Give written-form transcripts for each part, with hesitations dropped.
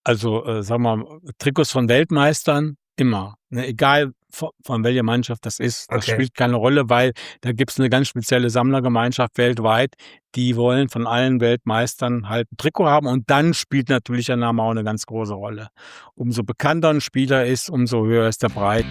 Also, sagen wir mal, Trikots von Weltmeistern immer, ne? Egal von welcher Mannschaft das ist. Das Okay. spielt keine Rolle, weil da gibt's 'ne ganz spezielle Sammlergemeinschaft weltweit, die wollen von allen Weltmeistern halt 'n Trikot haben und dann spielt natürlich der Name auch 'ne ganz große Rolle. Umso bekannter 'n Spieler ist, umso höher ist der Preis.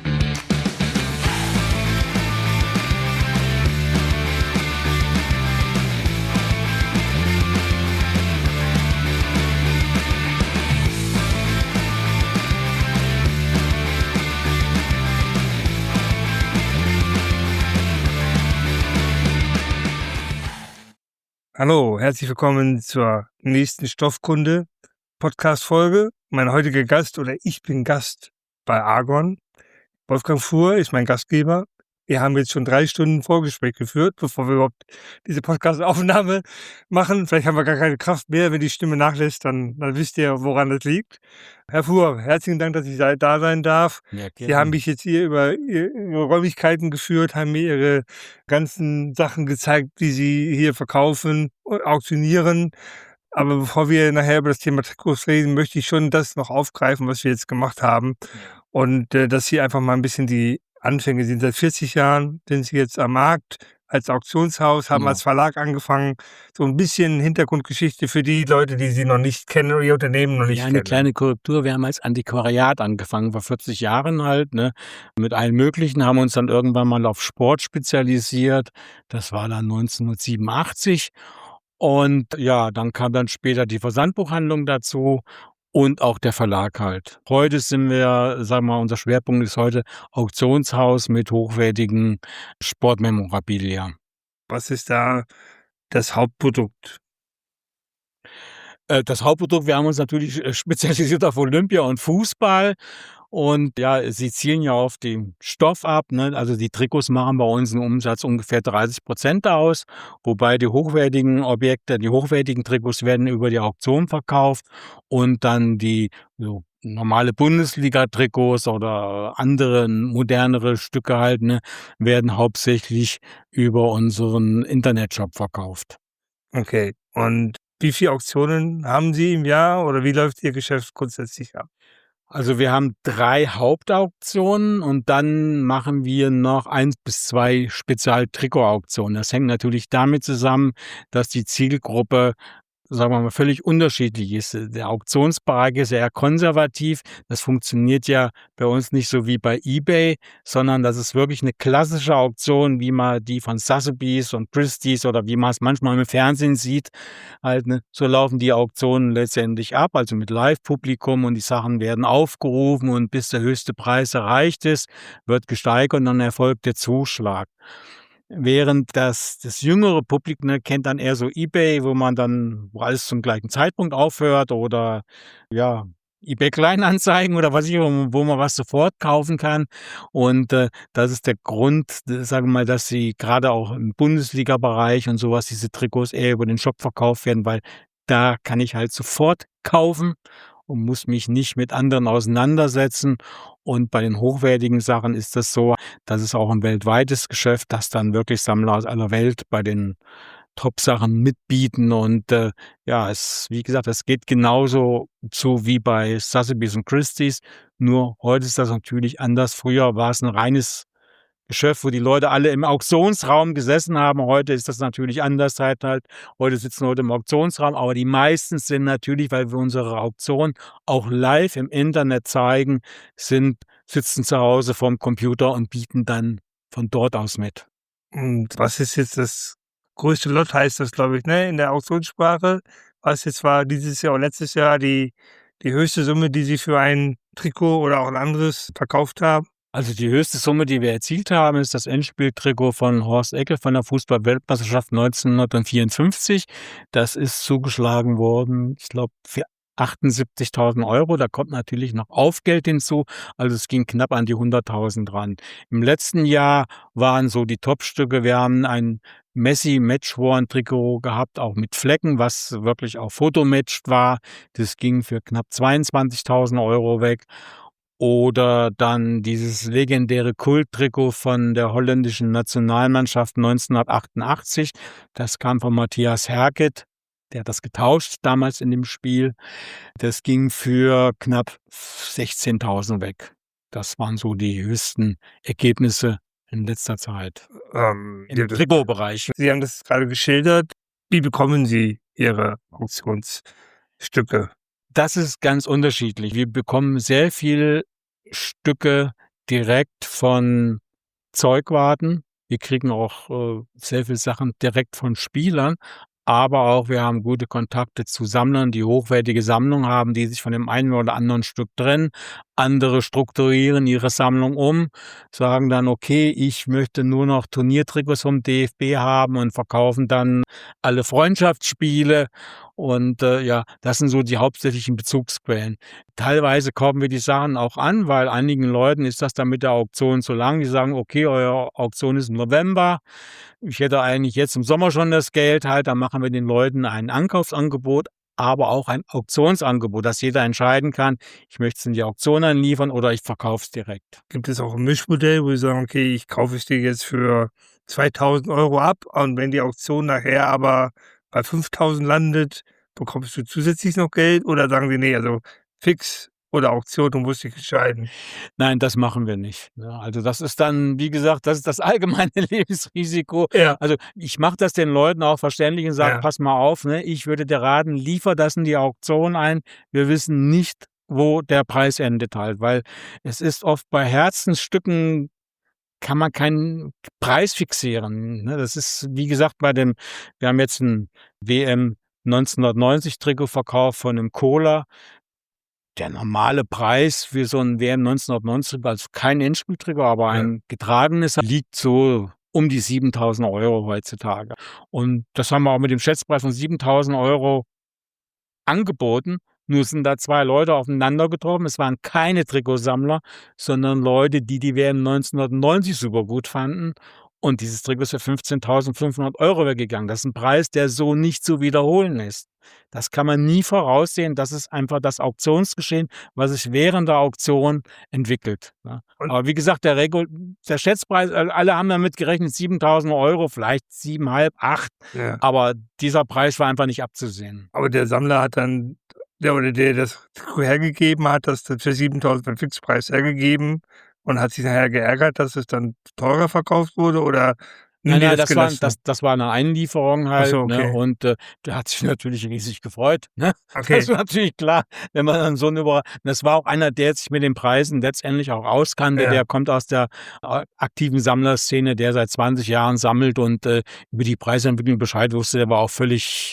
Hallo, herzlich willkommen zur nächsten Stoffkunde-Podcast-Folge. Mein heutiger Gast oder ich bin Gast bei Argon. Wolfgang Fuhr ist mein Gastgeber. Wir haben jetzt schon 3 Stunden Vorgespräch geführt, bevor wir überhaupt diese Podcast-Aufnahme machen. Vielleicht haben wir gar keine Kraft mehr. Wenn die Stimme nachlässt, dann wisst ihr, woran das liegt. Herr Fuhr, herzlichen Dank, dass ich da sein darf. Ja, Sie haben gerne. mich jetzt hier über Ihre Räumlichkeiten geführt, haben mir Ihre ganzen Sachen gezeigt, die Sie hier verkaufen und auktionieren. Aber bevor wir nachher über das Thema Trikots reden, möchte ich schon das noch aufgreifen, was wir jetzt gemacht haben. Und dass hier einfach mal ein bisschen die Anfänge sind. Seit 40 Jahren sind Sie jetzt am Markt als Auktionshaus, haben Genau. als Verlag angefangen. So ein bisschen Hintergrundgeschichte für die Leute, die Sie noch nicht kennen oder Ihr Unternehmen noch Ja, nicht 'ne kennen. kleine Korrektur. Wir haben als Antiquariat angefangen, vor 40 Jahren halt, ne, mit allem Möglichen, haben uns dann irgendwann mal auf Sport spezialisiert. Das war dann 1987. Und ja, dann kam dann später die Versandbuchhandlung dazu und auch der Verlag halt. Heute sind wir, sagen wir mal, unser Schwerpunkt ist heute Auktionshaus mit hochwertigen Sportmemorabilia. Was ist da das Hauptprodukt? Das Hauptprodukt, wir haben uns natürlich, spezialisiert auf Olympia und Fußball und ja, sie zielen ja auf den Stoff ab, ne? Also, die Trikots machen bei uns 'n Umsatz ungefähr 30% aus, wobei die hochwertigen Trikots werden über die Auktion verkauft und dann die so normale Bundesliga-Trikots oder andere modernere Stücke halt, ne, werden hauptsächlich über unseren Internetshop verkauft. Okay. Und wie viele Auktionen haben Sie im Jahr oder wie läuft Ihr Geschäft grundsätzlich ab? Also, wir haben 3 Hauptauktionen und dann machen wir noch 1 bis 2 Spezial-Trikot-Auktionen. Das hängt natürlich damit zusammen, dass die Zielgruppe, sagen wir mal, völlig unterschiedlich ist. Der Auktionsbereich ist eher konservativ. Das funktioniert ja bei uns nicht so wie bei eBay, sondern das ist wirklich eine klassische Auktion, wie man die von Sotheby's und Christie's oder wie man es manchmal im Fernsehen sieht halt, ne? So laufen die Auktionen letztendlich ab, also mit Live-Publikum und die Sachen werden aufgerufen und bis der höchste Preis erreicht ist, wird gesteigert und dann erfolgt der Zuschlag. Während das jüngere Publikum, ne, kennt dann eher so eBay, wo alles zum gleichen Zeitpunkt aufhört oder ja, eBay Kleinanzeigen oder was ich wo man was sofort kaufen kann. Und, das ist der Grund, sagen wir mal, dass sie gerade auch im Bundesliga-Bereich und sowas diese Trikots eher über den Shop verkauft werden, weil da kann ich halt sofort kaufen und muss mich nicht mit anderen auseinandersetzen. Und bei den hochwertigen Sachen ist das so, das ist auch ein weltweites Geschäft, dass dann wirklich Sammler aus aller Welt bei den Top-Sachen mitbieten und, ja, wie gesagt, es geht genauso zu wie bei Sotheby's und Christie's, nur heute ist das natürlich anders. Früher war es ein reines Geschäft, wo die Leute alle im Auktionsraum gesessen haben. Heute ist das natürlich anders halt. Heute sitzen Leute im Auktionsraum, aber die meisten sind natürlich, weil wir unsere Auktion auch live im Internet zeigen, sitzen zu Hause vorm Computer und bieten dann von dort aus mit. Und was ist jetzt das größte Lot, heißt das, glaube ich, ne, in der Auktionssprache? Was jetzt war dieses Jahr oder letztes Jahr die höchste Summe, die Sie für ein Trikot oder auch ein anderes verkauft haben? Also, die höchste Summe, die wir erzielt haben, ist das Endspieltrikot von Horst Eckel von der Fußball-Weltmeisterschaft 1954. Das ist zugeschlagen worden, ich glaube, für 78.000 €. Da kommt natürlich noch Aufgeld hinzu, also es ging knapp an die 100.000 ran. Im letzten Jahr waren so die Topstücke, wir haben ein Messi Matchworn-Trikot gehabt, auch mit Flecken, was wirklich auch fotomatched war. Das ging für knapp 22.000 € weg. Oder dann dieses legendäre Kulttrikot von der holländischen Nationalmannschaft 1988. Das kam von Matthias Herget. der hat das getauscht damals in dem Spiel. Das ging für knapp 16.000 weg. Das waren so die höchsten Ergebnisse in letzter Zeit Ja, im Trikotbereich. Sie haben das gerade geschildert. Wie bekommen Sie Ihre Auktionsstücke? Das ist ganz unterschiedlich. Wir bekommen sehr viel Stücke direkt von Zeugwarten. Wir kriegen auch, sehr viel Sachen direkt von Spielern, aber auch wir haben gute Kontakte zu Sammlern, die hochwertige Sammlungen haben, die sich von dem einen oder anderen Stück trennen. Andere strukturieren ihre Sammlung um, sagen dann: „Okay, ich möchte nur noch Turniertrikots vom DFB haben“, und verkaufen dann alle Freundschaftsspiele. Und, ja, das sind so die hauptsächlichen Bezugsquellen. Teilweise kaufen wir die Sachen auch an, weil einigen Leuten ist das dann mit der Auktion zu lang. Die sagen: „Okay, eure Auktion ist im November. Ich hätte eigentlich jetzt im Sommer schon das Geld halt.“ Dann machen wir den Leuten ein Ankaufsangebot, aber auch ein Auktionsangebot, dass jeder entscheiden kann: „Ich möchte es in die Auktion einliefern oder ich verkaufe es direkt.“ Gibt es auch ein Mischmodell, wo Sie sagen: „Okay, ich kaufe es dir jetzt für 2.000 € ab und wenn die Auktion nachher aber bei 5.000 landet, bekommst du zusätzlich noch Geld?“ Oder sagen Sie: „Ne, also fix oder Auktion, du musst dich entscheiden?“ Nein, das machen wir nicht, ne? Also, das ist dann, wie gesagt, das ist das allgemeine Lebensrisiko. Ja, Also, ich mache das den Leuten auch verständlich und sage: ja. „Pass mal auf, ne, ich würde dir raten, liefer das in die Auktion ein. Wir wissen nicht, wo der Preis endet halt“, weil es ist oft bei Herzensstücken kann man keinen Preis fixieren, ne? Das ist, wie gesagt, wir haben jetzt 'n WM 1990 Trikot verkauft von 'nem Kohler. Der normale Preis für so 'n WM 1990, also kein Endspieltrikot, aber Ja. ein getragenes, liegt so um die 7.000 € heutzutage. Und das haben wir auch mit dem Schätzpreis von 7.000 € angeboten. Nur sind da 2 Leute aufeinander getroffen. Es waren keine Trikotsammler, sondern Leute, die die WM 1990 super gut fanden. Und dieses Trikot ist für 15.500 € weggegangen. Das ist 'n Preis, der so nicht zu wiederholen ist. Das kann man nie voraussehen. Das ist einfach das Auktionsgeschehen, was sich während der Auktion entwickelt, ne? Und Aber wie gesagt, der Schätzpreis, alle haben damit gerechnet 7.000 €, vielleicht 7,5, 8, ja. aber dieser Preis war einfach nicht abzusehen. Aber der Sammler hat dann der das Trikot hergegeben hat, das dann für 7.000 für 'n Fixpreis hergegeben und hat sich nachher geärgert, dass es dann teurer verkauft wurde oder Nein, nimmt ihr nein, das gelassen? das war 'ne Einlieferung Ach so, halt, ne? okay. Und, der hat sich natürlich riesig gefreut, ne? Okay, Das war natürlich klar, wenn man dann so 'ne das war auch einer, der sich mit den Preisen letztendlich auch auskannte. ja. Der kommt aus der, aktiven Sammlerszene, der seit 20 Jahren sammelt und, über die Preisentwicklung Bescheid wusste. Der war auch völlig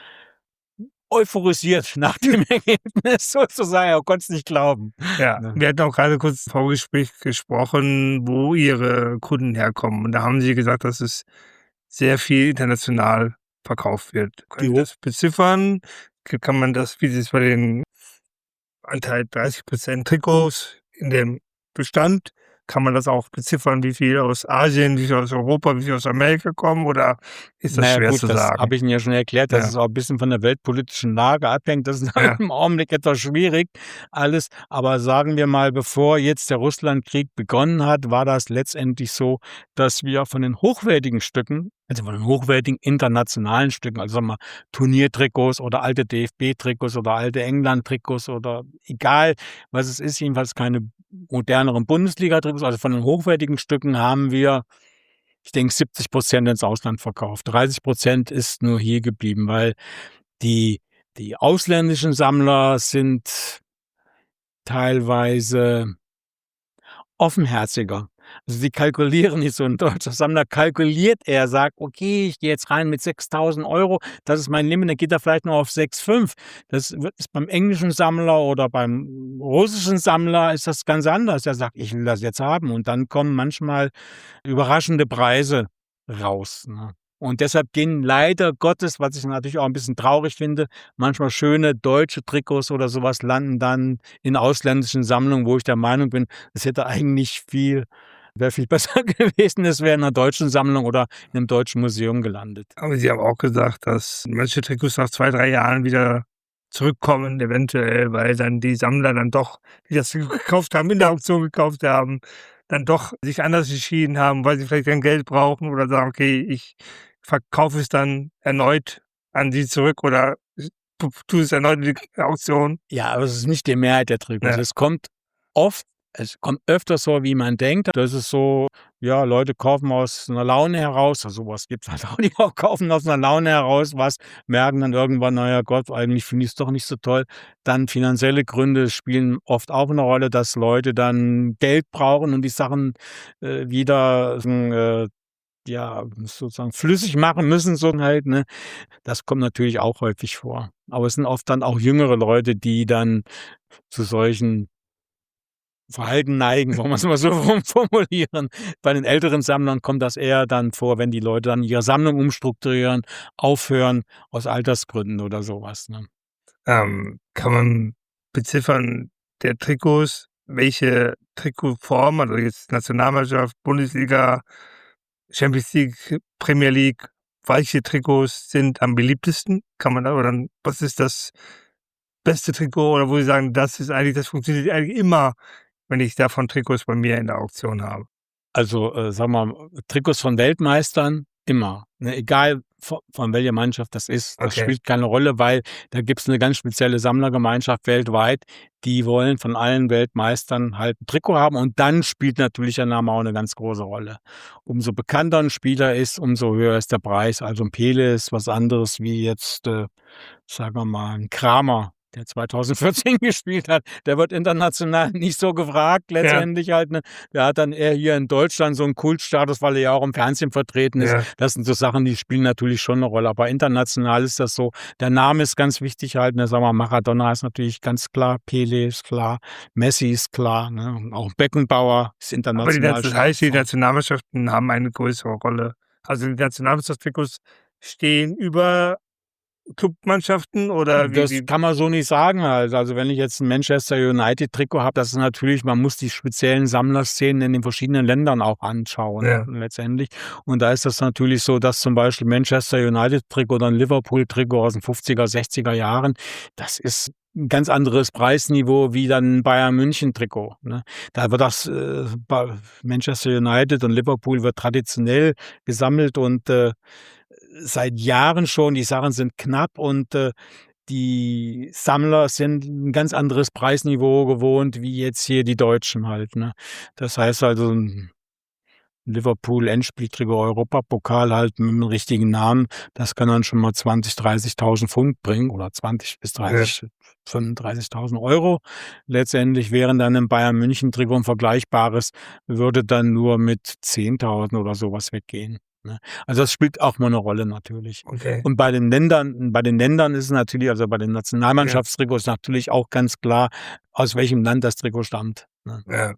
euphorisiert nach dem Ergebnis sozusagen. Er konnt's nicht glauben, Ja, ne? wir hatten auch grade kurz im Vorgespräch gesprochen, wo Ihre Kunden herkommen. Und da haben Sie gesagt, dass es sehr viel international verkauft wird. Die Können Sie Hoch das beziffern? Kann man das, wie Sie es bei den Anteil 30% Trikots in dem Bestand, kann man das auch beziffern, wie viel aus Asien, wie viel aus Europa, wie viel aus Amerika kommen oder ist das Na ja schwer gut, zu das sagen? habe ich Ihnen ja schon erklärt, dass Ja, es auch 'n bisschen von der weltpolitischen Lage abhängt. Das ist ja, im Augenblick etwas schwierig alles. Aber sagen wir mal, bevor jetzt der Russlandkrieg begonnen hat, war das letztendlich so, dass wir von den hochwertigen Stücken, also von den hochwertigen internationalen Stücken, also sagen wir Turniertrikots oder alte DFB-Trikots oder alte England-Trikots oder egal, was es ist, jedenfalls keine moderneren Bundesliga-Trikots. Also von den hochwertigen Stücken haben wir, ich denke, 70% ins Ausland verkauft. 30% ist nur hier geblieben, weil die die ausländischen Sammler sind teilweise offenherziger. Also, sie kalkulieren nicht so. 'N deutscher Sammler kalkuliert eher, sagt: „Okay, ich gehe jetzt rein mit 6.000 €, das ist mein Limit“, dann geht er vielleicht nur auf 6.500. Ist beim englischen Sammler oder beim russischen Sammler ist das ganz anders. Er sagt: „Ich will das jetzt haben“, und dann kommen manchmal überraschende Preise raus, ne? Und deshalb gehen leider Gottes, was ich natürlich auch 'n bisschen traurig finde, manchmal schöne deutsche Trikots oder so was landen dann in ausländischen Sammlungen, wo ich der Meinung bin, es hätte eigentlich wäre viel besser gewesen, es wäre in 'ner deutschen Sammlung oder in 'nem deutschen Museum gelandet. aber Sie haben auch gesagt, dass manche Trikots nach 2, 3 Jahren wieder zurückkommen, eventuell, weil dann die Sammler dann doch, die das Trikot gekauft haben, in der Auktion gekauft haben, dann doch sich anders entschieden haben, weil sie vielleicht dann Geld brauchen oder sagen: „Okay, ich verkaufe es dann erneut an Sie zurück oder tust es erneut in die Auktion? Ja, aber es ist nicht die Mehrheit der Trikots. Ja. Es kommt öfter so, wie man denkt. Das ist so, ja, Leute kaufen aus 'ner Laune heraus, also, so was gibt's halt auch, die auch kaufen aus 'ner Laune heraus was, merken dann irgendwann: „Na ja, Gott, eigentlich finde ich's doch nicht so toll.“ Dann finanzielle Gründe spielen oft auch 'ne Rolle, dass Leute dann Geld brauchen und die Sachen, wieder, ja, sozusagen flüssig machen müssen, so halt, ne? Das kommt natürlich auch häufig vor. Aber es sind oft dann auch jüngere Leute, die dann zu solchen Verhalten neigen, wollen wir's mal so formulieren. Bei den älteren Sammlern kommt das eher dann vor, wenn die Leute dann ihre Sammlung umstrukturieren, aufhören aus Altersgründen oder so was, ne? Kann man beziffern der Trikots, welche Trikotform, also jetzt Nationalmannschaft, Bundesliga, Champions League, Premier League, welche Trikots sind am beliebtesten? Kann man da oder was ist das beste Trikot oder wo Sie sagen, das funktioniert eigentlich immer, wenn ich davon Trikots bei mir in der Auktion habe? Also, sagen wir mal, Trikots von Weltmeistern immer, ne? Egal von welcher Mannschaft das ist. Das Okay, spielt keine Rolle, weil da gibt's 'ne ganz spezielle Sammlergemeinschaft weltweit, die wollen von allen Weltmeistern halt 'n Trikot haben und dann spielt natürlich der Name auch 'ne ganz große Rolle. Umso bekannter 'n Spieler ist, umso höher ist der Preis. Also 'n Pele ist was anderes wie jetzt, sagen wir mal, 'n Kramer, der 2014 gespielt hat. Der wird international nicht so gefragt ja, letztendlich halt, ne? Der hat dann eher hier in Deutschland so 'n Kultstatus, weil er ja auch im Fernsehen vertreten ist. ja. Das sind so Sachen, die spielen natürlich schon 'ne Rolle, aber international ist das so. Der Name ist ganz wichtig halt, ne? Sagen wir, Maradona ist natürlich ganz klar, Pelé ist klar, Messi ist klar, ne? Und auch Beckenbauer ist Aber international Das stark heißt, die gefragt. Nationalmannschaften haben eine größere Rolle. Also, die Nationalmannschaftstrikots stehen über Clubmannschaften oder Das wie kann man so nicht sagen halt. Also, wenn ich jetzt 'n Manchester United Trikot habe, das ist natürlich, man muss die speziellen Sammlerszenen in den verschiedenen Ländern auch anschauen ja, letztendlich. Und da ist das natürlich so, dass zum Beispiel Manchester United Trikot oder 'n Liverpool Trikot aus den 50er, 60er Jahren, das ist 'n ganz anderes Preisniveau wie dann 'n Bayern München Trikot, ne? Da wird das, bei Manchester United und Liverpool wird traditionell gesammelt und, seit Jahren schon. Die Sachen sind knapp und, die Sammler sind 'n ganz anderes Preisniveau gewohnt wie jetzt hier die Deutschen halt, ne? Das heißt also 'n Liverpool Endspieltrikot Europapokal halt mit 'm richtigen Namen, das kann dann schon mal 20, 30.000 Pfund bringen oder 20 bis ja, 30, 35.000 Euro. Letztendlich wären dann 'n Bayern München Trikot 'n vergleichbares würde dann nur mit 10.000 oder so was weggehen, ne? Also, das spielt auch mal 'ne Rolle natürlich. okay, Und bei den Ländern ist es natürlich, also, bei den ja, Nationalmannschaftstrikots natürlich auch ganz klar, aus welchem Land das Trikot stammt, ne? ja.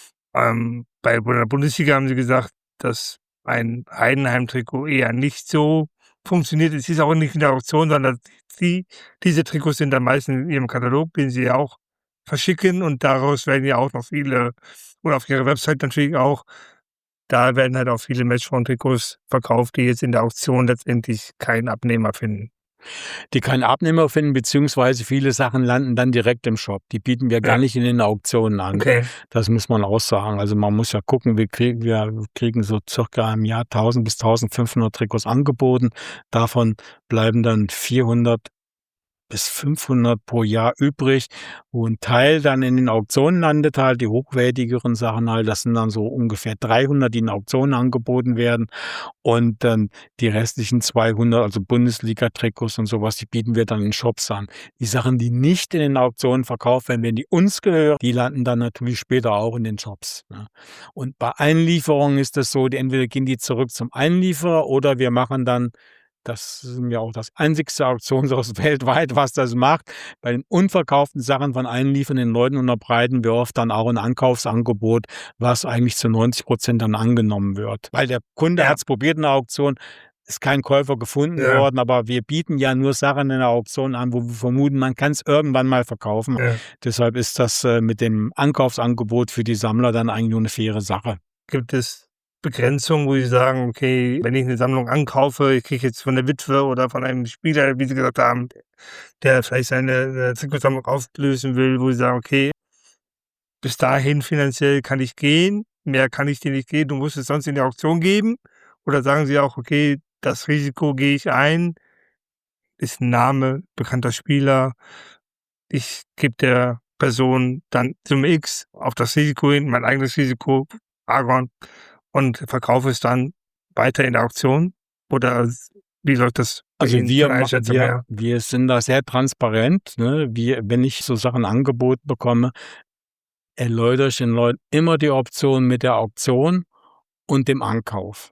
Bei der Bundesliga haben Sie gesagt, dass ein Heidenheim-Trikot eher nicht so funktioniert. Es ist auch nicht in der Auktion, sondern diese Trikots sind dann meistens in Ihrem Katalog, den Sie ja auch verschicken und daraus werden ja auch noch viele oder auf Ihrer Website natürlich auch, da werden halt auch viele Matchworn-Trikots verkauft, die jetzt in der Auktion letztendlich keinen Abnehmer finden. Die keinen Abnehmer finden, beziehungsweise viele Sachen landen dann direkt im Shop. Die bieten wir gar Ja, nicht in den Auktionen an. okay. Das muss man auch sagen. Also, man muss ja gucken, wir kriegen so circa im Jahr 1.000 bis 1.500 Trikots angeboten. Davon bleiben dann 400 bis 500 pro Jahr übrig, wo 'n Teil dann in den Auktionen landet halt, die hochwertigeren Sachen halt. Das sind dann so ungefähr 300, die in Auktionen angeboten werden. Und dann die restlichen 200, also Bundesliga-Trikots und so was, die bieten wir dann in Shops an. Die Sachen, die nicht in den Auktionen verkauft werden, wenn die uns gehören, die landen dann natürlich später auch in den Shops, ne? Und bei Einlieferungen ist das so, die entweder gehen die zurück zum Einlieferer oder wir machen dann, das ist ja auch das einzigste Auktionshaus weltweit, was das macht. Bei den unverkauften Sachen von einliefernden Leuten unterbreiten wir oft dann auch 'n Ankaufsangebot, was eigentlich zu 90% dann angenommen wird. Weil der Kunde Ja, hat's probiert in der Auktion, ist kein Käufer gefunden ja, worden, aber wir bieten ja nur Sachen in der Auktion an, wo wir vermuten, man kann's irgendwann mal verkaufen. ja. Deshalb ist das, mit dem Ankaufsangebot für die Sammler dann eigentlich nur 'ne faire Sache. Gibt es Begrenzungen, wo Sie sagen: „Okay, wenn ich 'ne Sammlung ankaufe, ich kriege jetzt von der Witwe oder von einem Spieler“, wie Sie gesagt haben, der vielleicht seine, Trikotsammlung auflösen will, wo Sie sagen: „Okay, bis dahin finanziell kann ich gehen, mehr kann ich dir nicht geben, du musst es sonst in die Auktion geben?“ Oder sagen Sie auch: „Okay, das Risiko gehe ich ein, ist 'n Name, bekannter Spieler. Ich gebe der Person dann Summe X auf das Risiko hin, mein eigenes Risiko, Argon, und verkaufe es dann weiter in der Auktion? Oder wie läuft das bei Also, Ihnen von der Einschätzung her? wir sind da sehr transparent, ne? Wenn ich so Sachen angeboten bekomme, erläutere ich den Leuten immer die Option mit der Auktion und dem Ankauf.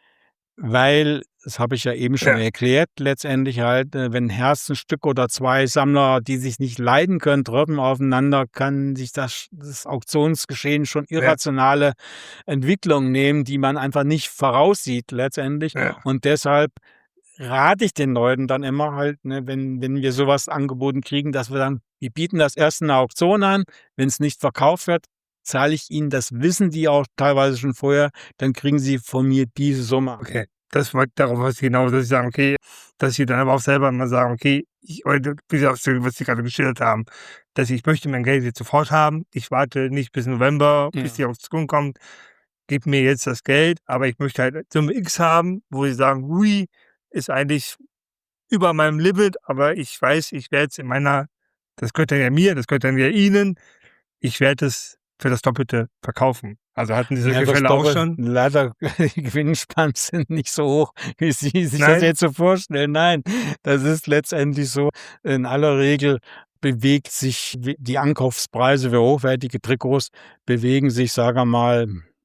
Weil, das habe ich ja eben schon Ja, erklärt, letztendlich halt, wenn 'n Herzensstück oder 2 Sammler, die sich nicht leiden können, treffen aufeinander, kann sich das Auktionsgeschehen schon ja, irrationale Entwicklungen nehmen, die man einfach nicht voraussieht letztendlich. ja, Und deshalb rate ich den Leuten dann immer halt, ne, wenn wir so was angeboten kriegen, dass wir dann wir bieten das erst in 'ner Auktion an. Wenn's nicht verkauft wird, zahle ich ihnen, das wissen die auch teilweise schon vorher, dann kriegen sie von mir diese Summe. okay. Das wollte darauf wollte ich hinaus, dass Sie sagen, okay, dass Sie dann aber auch selber mal sagen: „Okay, ich“, oder wie Sie auch so, was Sie gerade geschildert haben, dass ich möchte mein Geld jetzt sofort haben. Ich warte nicht bis November, bis Ja. die Auktion kommt. Gib mir jetzt das Geld, aber ich möchte halt Summe X haben, wo Sie sagen: „Hui, ist eigentlich über meinem Limit, aber ich weiß, ich werde es in meiner“, das gehört dann ja mir, das gehört dann ja Ihnen. „Ich werde es für das Doppelte verkaufen.“ Also, hatten Sie Ja, solche das Fälle auch Doppel schon? leider die Gewinnspannen sind nicht so hoch, wie Sie sich das Nein? jetzt so vorstellen. Nein, das ist letztendlich so, in aller Regel bewegt sich die Ankaufspreise für hochwertige Trikots bewegen sich, sagen wir mal,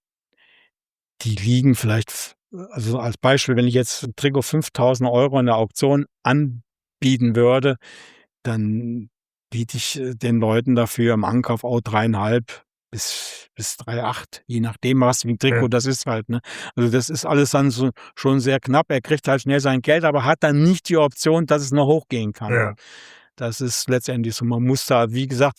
die liegen vielleicht also, als Beispiel, wenn ich jetzt 'n Trikot 5.000 € in der Auktion anbieten würde, dann biete ich, den Leuten dafür im Ankauf auch 3,5 bis 3,8, je nachdem, was für 'n Ja, Trikot das ist halt, ne? Also, das ist alles dann so schon sehr knapp. Er kriegt halt schnell sein Geld, aber hat dann nicht die Option, dass es noch hochgehen kann. ja, Das ist letztendlich so. Man muss da, wie gesagt,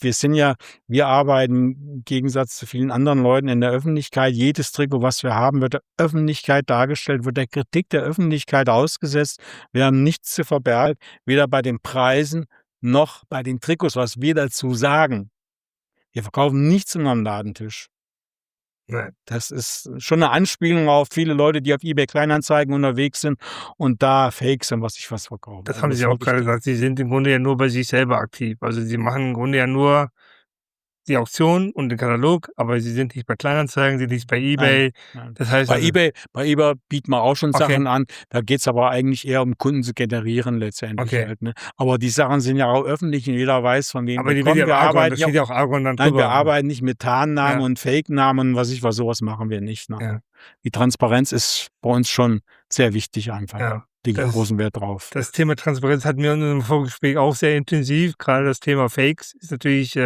wir arbeiten im Gegensatz zu vielen anderen Leuten in der Öffentlichkeit. Jedes Trikot, was wir haben, wird der Öffentlichkeit dargestellt, wird der Kritik der Öffentlichkeit ausgesetzt. Wir haben nichts zu verbergen, weder bei den Preisen noch bei den Trikots, was wir dazu sagen. Wir verkaufen nichts unterm Ladentisch. nein. Das ist schon 'ne Anspielung auf viele Leute, die auf eBay Kleinanzeigen unterwegs sind und da Fake sind, was ich was verkaufe. Das Also, haben Sie das ja auch wollte ich grade da gesagt. Sie sind im Grunde ja nur bei sich selber aktiv. Also, Sie machen im Grunde ja nur die Auktion und den Katalog, aber Sie sind nicht bei Kleinanzeigen, sind nicht bei nein, eBay. nein. Das heißt also, Bei eBay bieten wir auch schon okay, Sachen an. Da geht's aber eigentlich eher um Kunden zu generieren letztendlich okay. halt, ne? Aber die Sachen sind ja auch öffentlich und jeder weiß, von wem Aber wir die wird ja kommen. auch Argon, da steht ja auch Argon dann Wir drüber. arbeiten nicht mit Tarnnamen Ja, und Fake-Namen und was ich was, so was machen wir nicht, ja, nein. Die Transparenz ist bei uns schon sehr wichtig einfach. ja. Lege ich Das großen Wert drauf. das Thema Transparenz hatten wir in unserem Vorgespräch auch sehr intensiv. Grade das Thema Fakes ist natürlich,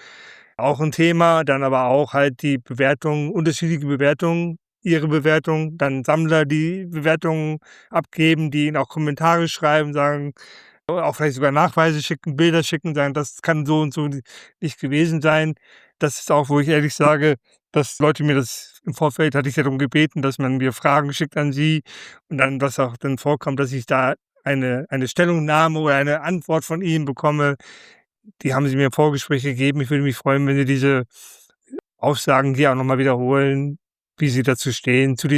auch 'n Thema, dann aber auch halt die Bewertung, unterschiedliche Bewertungen, Ihre Bewertung, dann Sammler, die Bewertungen abgeben, die Ihnen auch Kommentare schreiben, sagen, oder auch vielleicht sogar Nachweise schicken, Bilder schicken, sagen: „Das kann so und so nicht gewesen sein.“ Das ist auch, wo ich ehrlich sage, dass Leute mir das im Vorfeld, hatte ich ja darum gebeten, dass man mir Fragen schickt an Sie, und dann, was auch dann vorkommt, dass ich da eine Stellungnahme oder eine Antwort von Ihnen bekomme. Die haben Sie mir im Vorgespräch gegeben. Ich würde mich freuen, wenn Sie diese Aussagen hier auch noch mal wiederholen, wie Sie dazu stehen, zu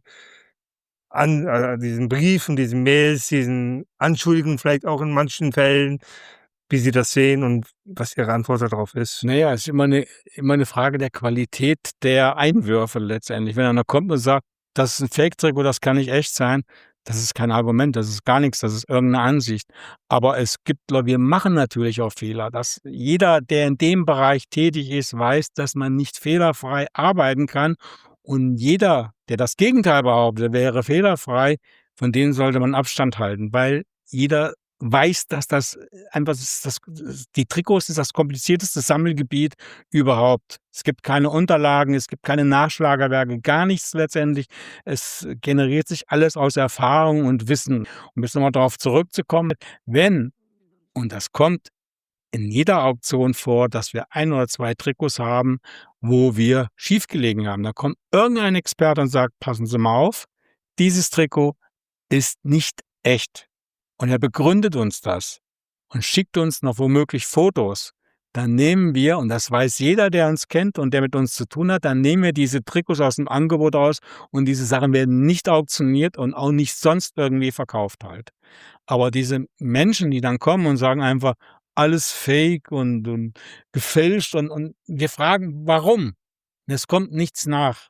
diesen Briefen, diesen Mails, diesen Anschuldigungen vielleicht auch in manchen Fällen, wie Sie das sehen und was Ihre Antwort darauf ist. Na ja, es ist immer 'ne Frage der Qualität der Einwürfe letztendlich. Wenn einer kommt und sagt: „Das ist 'n Fake-Trikot, das kann nicht echt sein“, das ist kein Argument, das ist gar nix, das ist irgend 'ne Ansicht. Aber es gibt wir machen natürlich auch Fehler. Dass jeder, der in dem Bereich tätig ist, weiß, dass man nicht fehlerfrei arbeiten kann. Und jeder, der das Gegenteil behauptet, wäre fehlerfrei, von dem sollte man Abstand halten, weil jeder weiß, dass das einfach die Trikots ist das komplizierteste Sammelgebiet überhaupt. Es gibt keine Unterlagen, es gibt keine Nachschlagewerke, gar nichts letztendlich. Es generiert sich alles aus Erfahrung und Wissen. Um jetzt noch mal drauf zurückzukommen, wenn und das kommt in jeder Auktion vor, dass wir 1 oder 2 Trikots haben, wo wir schief gelegen haben. Da kommt irgendein Experte und sagt: „Passen Sie mal auf, dieses Trikot ist nicht echt.“ Und er begründet uns das und schickt uns noch womöglich Fotos. dann nehmen wir, und das weiß jeder, der uns kennt und der mit uns zu tun hat, dann nehmen wir diese Trikots aus dem Angebot raus und diese Sachen werden nicht auktioniert und auch nicht sonst irgendwie verkauft halt. Aber diese Menschen, die dann kommen und sagen einfach: „Alles Fake und gefälscht", und wir fragen: „Warum?" Es kommt nichts nach.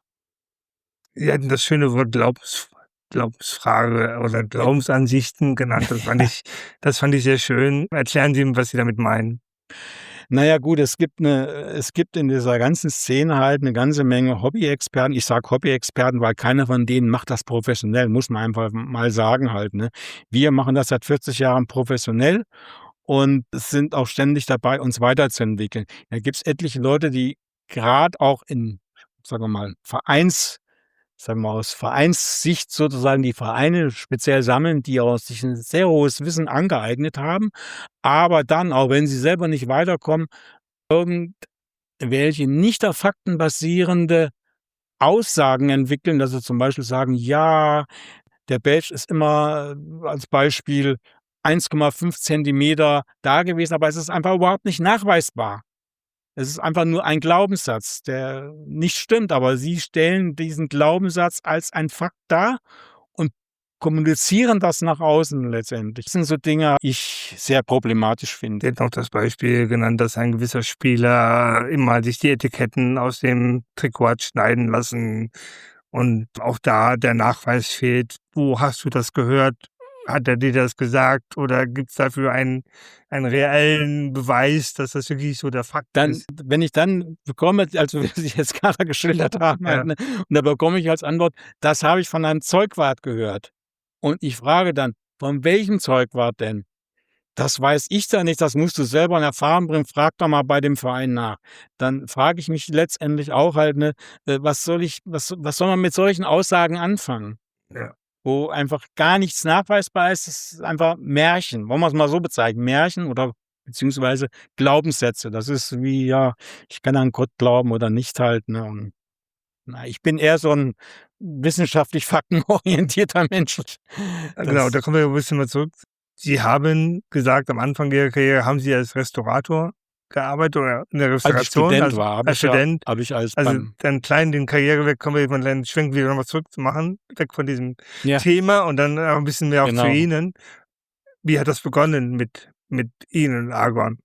Sie hatten das schöne Wort Glaubensfrage oder Glaubensansichten genannt. Das fand ich sehr schön. Erklären Sie, was Sie damit meinen. Na ja gut, es gibt in dieser ganzen Szene halt 'ne ganze Menge Hobbyexperten. Ich sage Hobbyexperten, weil keiner von denen macht das professionell, muss man einfach mal sagen halt, ne? Wir machen das seit 40 Jahren professionell und sind auch ständig dabei, uns weiterzuentwickeln. Da gibt's etliche Leute, die grad auch in, sagen wir mal, sagen wir aus Vereinssicht sozusagen die Vereine speziell sammeln, die auch sich 'n sehr hohes Wissen angeeignet haben, aber dann, auch wenn sie selber nicht weiterkommen, irgendwelche nicht auf Fakten basierende Aussagen entwickeln, dass sie zum Beispiel sagen: „Ja, der Badge ist immer", als Beispiel, 1,5 Zentimeter da gewesen, aber es ist einfach überhaupt nicht nachweisbar. Es ist einfach nur ein Glaubenssatz, der nicht stimmt, aber sie stellen diesen Glaubenssatz als ein Fakt dar und kommunizieren das nach außen letztendlich. Das sind so Dinge, die ich sehr problematisch Sie finde. hatten auch das Beispiel genannt, dass ein gewisser Spieler immer sich die Etiketten aus dem Trikot hat schneiden lassen und auch da der Nachweis fehlt. Wo hast du das gehört? Hat er dir das gesagt oder gibt's dafür einen reellen Beweis, dass das wirklich so der Fakt Dann, ist? wenn ich dann bekomme, also wie Sie jetzt gerade geschildert haben halt, Ja, ne, und da bekomme ich als Antwort: „Das habe ich von einem Zeugwart gehört." Und ich frage dann: „Von welchem Zeugwart denn?" „Das weiß ich da nicht, das musst du selber in Erfahrung bringen, frag doch mal bei dem Verein nach." Dann frage ich mich letztendlich auch halt, ne, was soll man mit solchen Aussagen anfangen, ja. wo einfach gar nichts nachweisbar ist? Das ist einfach Märchen. Wollen wir's mal so bezeichnen, Märchen oder beziehungsweise Glaubenssätze. Das ist wie, ja, ich kann an Gott glauben oder nicht halt, ne? Und na, ich bin eher so 'n wissenschaftlich faktenorientierter Mensch. Genau, da Das kommen wir ein bisschen mal zurück. Sie haben gesagt, am Anfang Ihrer Karriere haben Sie als Restaurator gearbeitet oder in der Als ich Restauration, Student also war, als Student. habe ich als Also, beim dann klein den Karriereweg kommen wir dann schwenken wir noch mal zurück zu machen, weg von diesem ja, Thema und dann ein bisschen mehr auch zu genau. Ihnen. Wie hat das begonnen mit Ihnen und Argon?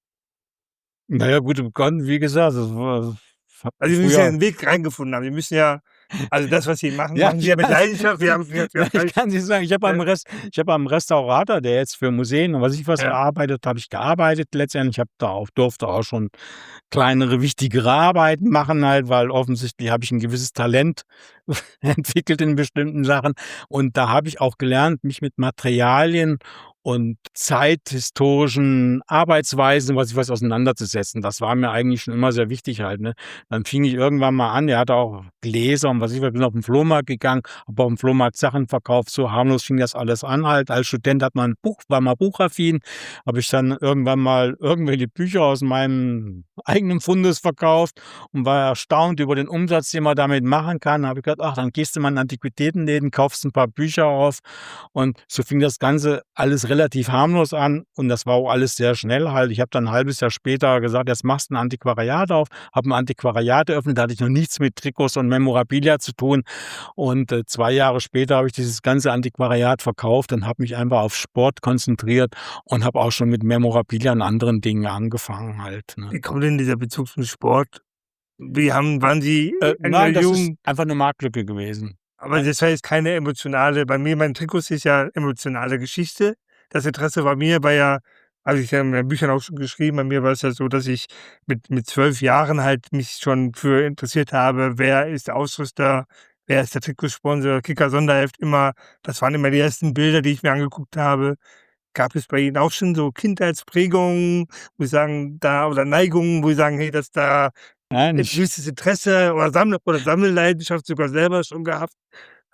Na ja, gut, begonnen, wie gesagt, das war habe Also, Sie müssen ja früher 'n Weg reingefunden haben. Sie müssen ja also, das, was Sie machen, ja, machen Sie ja mit Leidenschaft. Wir haben ich kann's dir sagen, ich habe beim Restaurator, der jetzt für Museen und weiß ich was ja, gearbeitet, habe ich gearbeitet letztendlich. Ich habe da auch durfte auch schon kleinere, wichtigere Arbeiten machen halt, weil offensichtlich habe ich 'n gewisses Talent entwickelt in bestimmten Sachen. Und da habe ich auch gelernt, mich mit Materialien und zeithistorischen Arbeitsweisen, was ich weiß, auseinanderzusetzen. Das war mir eigentlich schon immer sehr wichtig halt, ne? Dann fing ich irgendwann mal an, der hatte auch Gläser und was ich was, bin auf 'n Flohmarkt gegangen, habe aufm Flohmarkt Sachen verkauft. So harmlos fing das alles an halt. Als Student hat man 'n Buch war mal buchaffin, habe ich dann irgendwann mal irgendwelche Bücher aus meinem eigenen Fundes verkauft und war erstaunt über den Umsatz, den man damit machen kann. Habe ich gedacht: „Ach, dann gehst du mal in Antiquitätenläden, kaufst 'n paar Bücher auf." Und so fing das Ganze alles relativ harmlos an und das war auch alles sehr schnell halt. Ich habe dann 'n halbes Jahr später gesagt: „Jetzt machst 'n Antiquariat auf." Habe 'n Antiquariat eröffnet, da hatte ich noch nichts mit Trikots und Memorabilia zu tun. Und, 2 Jahre später habe ich dieses ganze Antiquariat verkauft und habe mich einfach auf Sport konzentriert und habe auch schon mit Memorabilia und anderen Dingen angefangen halt, ne? wie kommt denn dieser Bezug zum Sport? Waren Sie in der Nein, das ist Jugend einfach 'ne Marktlücke gewesen. aber das war jetzt keine emotionale bei mir, mein Trikots ist ja emotionale Geschichte. Das Interesse bei mir war ja habe ich ja in meinen Büchern auch schon geschrieben, bei mir war es ja so, dass ich mit 12 Jahren halt mich schon für interessiert habe, wer ist der Ausrüster, wer ist der Trikotsponsor, Kicker Sonderheft immer das waren immer die ersten Bilder, die ich mir angeguckt habe. Gab es bei Ihnen auch schon so Kindheitsprägungen, wo Sie sagen, da oder Neigungen, wo Sie sagen: „Hey, das da Nein, ein ich gewisses Interesse oder Sammelleidenschaft sogar selber schon gehabt?“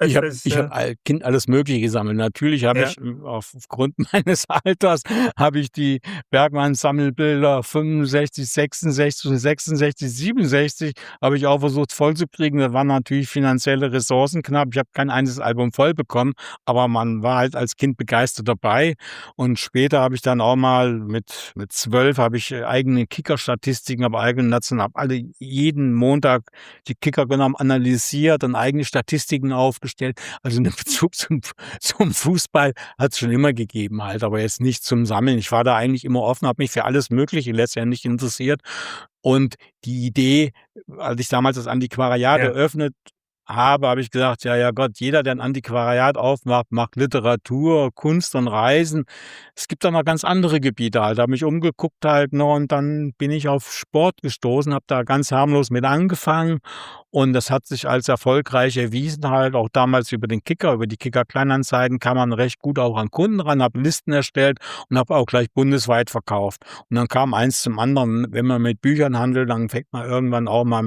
Ich als habe als, ich habe als Kind alles Mögliche gesammelt. Natürlich habe ja, ich, aufgrund meines Alters habe ich die Bergmann-Sammelbilder 65, 66 und 66, 67 habe ich auch versucht vollzukriegen. Da waren natürlich finanzielle Ressourcen knapp. Ich habe kein einziges Album voll bekommen, aber man war halt als Kind begeistert dabei. Und später habe ich dann auch mal mit 12 habe ich, eigene Kicker-Statistiken, aber eigene national habe alle jeden Montag die Kicker genommen, analysiert und eigene Statistiken aufgestellt. Also 'nen Bezug zum Fußball hat's schon immer gegeben halt, aber jetzt nicht zum Sammeln. Ich war da eigentlich immer offen, habe mich für alles Mögliche letztendlich interessiert. Und die Idee, als ich damals das Antiquariat ja, eröffnet habe, habe ich gesagt: „Ja, ja Gott, jeder, der 'n Antiquariat aufmacht, macht Literatur, Kunst und Reisen.“ Es gibt da noch ganz andere Gebiete halt. Habe mich umgeguckt halt, ne, und dann bin ich auf Sport gestoßen, habe da ganz harmlos mit angefangen und das hat sich als erfolgreich erwiesen halt. Auch damals über den Kicker, über die Kicker-Kleinanzeigen kam man recht gut auch an Kunden ran, habe Listen erstellt und habe auch gleich bundesweit verkauft. Und dann kam eins zum anderen. Wenn man mit Büchern handelt, dann fängt man irgendwann auch mal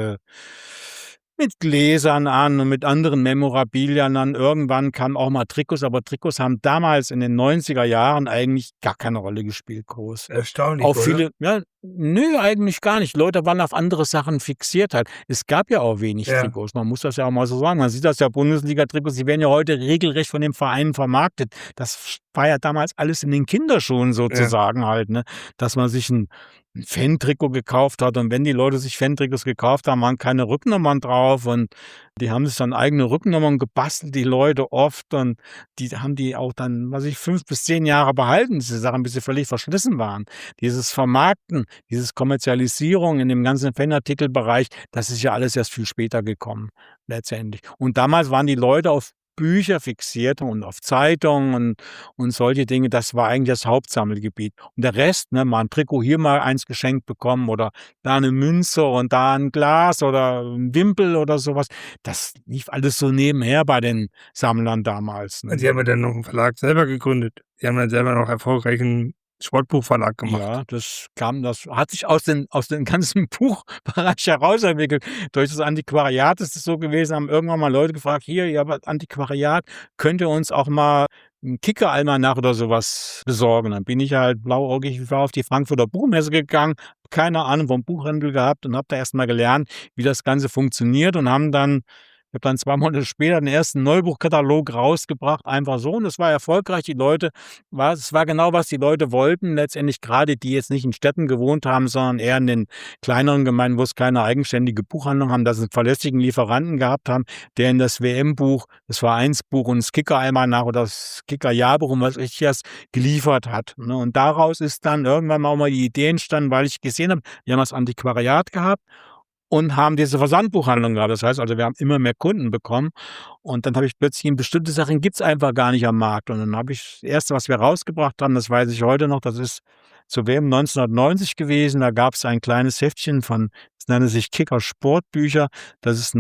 mit Gläsern an und mit anderen Memorabilien an. Irgendwann kamen auch mal Trikots, aber Trikots haben damals in den 90er Jahren eigentlich gar keine Rolle gespielt groß. Auch erstaunlich, oder? viele, ja, nö, eigentlich gar nicht. Leute waren auf andere Sachen fixiert halt. Es gab ja auch wenig Ja, Trikots. Man muss das ja auch mal so sagen. Man sieht das ja, Bundesliga-Trikots, die werden ja heute regelrecht von den Vereinen vermarktet. Das war ja damals alles in den Kinderschuhen ja. sozusagen halt, ne? Dass man sich 'n Fan-Trikot gekauft hat und wenn die Leute sich Fan-Trikots gekauft haben, waren keine Rücknummern drauf und die haben sich dann eigene Rücknummern gebastelt, die Leute oft und die haben die auch dann, weiß ich, 5 bis 10 Jahre behalten, diese Sachen, bis sie völlig verschlissen waren. Dieses Vermarkten, dieses Kommerzialisierung in dem ganzen Fanartikelbereich, das ist ja alles erst viel später gekommen letztendlich. Und damals waren die Leute auf Bücher fixiert und auf Zeitungen und solche Dinge. Das war eigentlich das Hauptsammelgebiet. Und der Rest, ne, mal 'n Trikot, hier mal eins geschenkt bekommen oder da 'ne Münze und da 'n Glas oder 'n Wimpel oder so was. Das lief alles so nebenher bei den Sammlern damals, Und ne? Sie haben ja dann noch 'n Verlag selber gegründet. Sie haben dann selber noch erfolgreichen Sportbuchverlag gemacht. Ja, das hat sich aus den ganzen Buchbereich heraus entwickelt. Durch das Antiquariat ist es so gewesen, haben irgendwann mal Leute gefragt: „Hier, ihr habt Antiquariat, könnt ihr uns auch mal 'n Kicker-Almanach oder so was besorgen?“ Dann bin ich halt blauäugig, ich war auf die Frankfurter Buchmesse gegangen, keine Ahnung vom Buchhandel gehabt und habe da erst mal gelernt, wie das Ganze funktioniert und ich habe dann 2 Monate später den ersten Neubuchkatalog rausgebracht, einfach so und es war erfolgreich. Es war genau, was die Leute wollten. Letztendlich grade die jetzt nicht in Städten gewohnt haben, sondern eher in den kleineren Gemeinden, wo's keine eigenständige Buchhandlung haben, dass sie 'n verlässlichen Lieferanten gehabt haben, der ihnen das WM-Buch, das Vereinsbuch und das Kicker-Almanach oder das Kicker-Jahrbuch und was weiß ich was geliefert hat, ne? Und daraus ist dann irgendwann mal auch mal die Idee entstanden, weil ich gesehen habe, wir haben das Antiquariat gehabt und haben diese Versandbuchhandlung gehabt. Das heißt also, wir haben immer mehr Kunden bekommen und dann habe ich plötzlich bestimmte Sachen gibt's einfach gar nicht am Markt. Und dann habe ich das Erste, was wir rausgebracht haben, das weiß ich heute noch, das ist zur WM 1990 gewesen. Da gab's ein kleines Heftchen das nannte sich Kicker Sportbücher. Das ist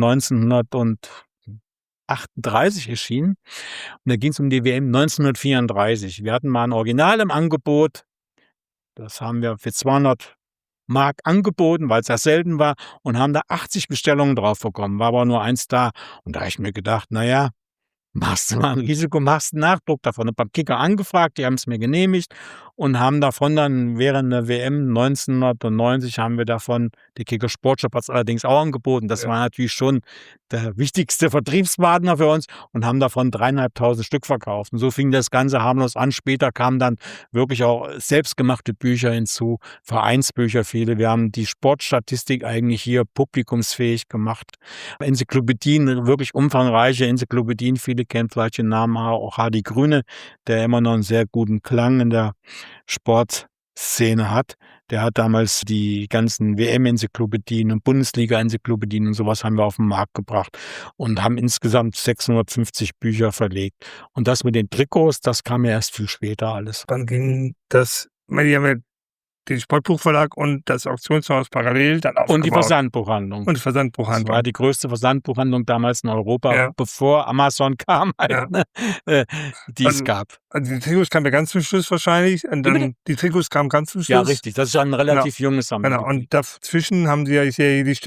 1938 erschienen und da ging's um die WM 1934. Wir hatten mal 'n Original im Angebot. Das haben wir für 200 Mark angeboten, weil's ja selten war und haben da 80 Bestellungen drauf bekommen, war aber nur eins da. Und da habe ich mir gedacht: „Na ja, machst du mal 'n Risiko, machst 'n Nachdruck davon.“ Habe beim Kicker angefragt, die haben's mir genehmigt und haben davon dann während der WM 1990 haben wir davon der Kicker Sportshop hat's allerdings auch angeboten. Das Ja. war natürlich schon der wichtigste Vertriebspartner für uns und haben davon 3.500 Stück verkauft. Und so fing das Ganze harmlos an. Später kamen dann wirklich auch selbstgemachte Bücher hinzu, Vereinsbücher viele. Wir haben die Sportstatistik eigentlich hier publikumsfähig gemacht. Enzyklopädien, wirklich umfangreiche Enzyklopädien. Viele kennen vielleicht den Namen auch Hardy Grüne, der immer noch 'n sehr guten Klang in der Sportszene hat. Der hat damals die ganzen WM-Enzyklopädien und Bundesliga-Enzyklopädien und so was haben wir auf 'n Markt gebracht und haben insgesamt 650 Bücher verlegt. Und das mit den Trikots, das kam ja erst viel später alles. Wann ging das, ich meine, die haben ja den Sportbuchverlag und das Auktionshaus parallel dann aufgebaut. Und die Versandbuchhandlung. Und Das Versandbuchhandlung. war die größte Versandbuchhandlung damals in Europa, Ja. bevor Amazon kam halt, Ja. ne, die es gab. Also die Trikots kamen ja ganz zum Schluss wahrscheinlich und Wie bitte? dann die Trikots kamen ganz zum Schluss. Ja, richtig. Das ist ja 'n relativ junges Genau, Sammlergebiet. und dazwischen haben sie ja, ich sehe hier die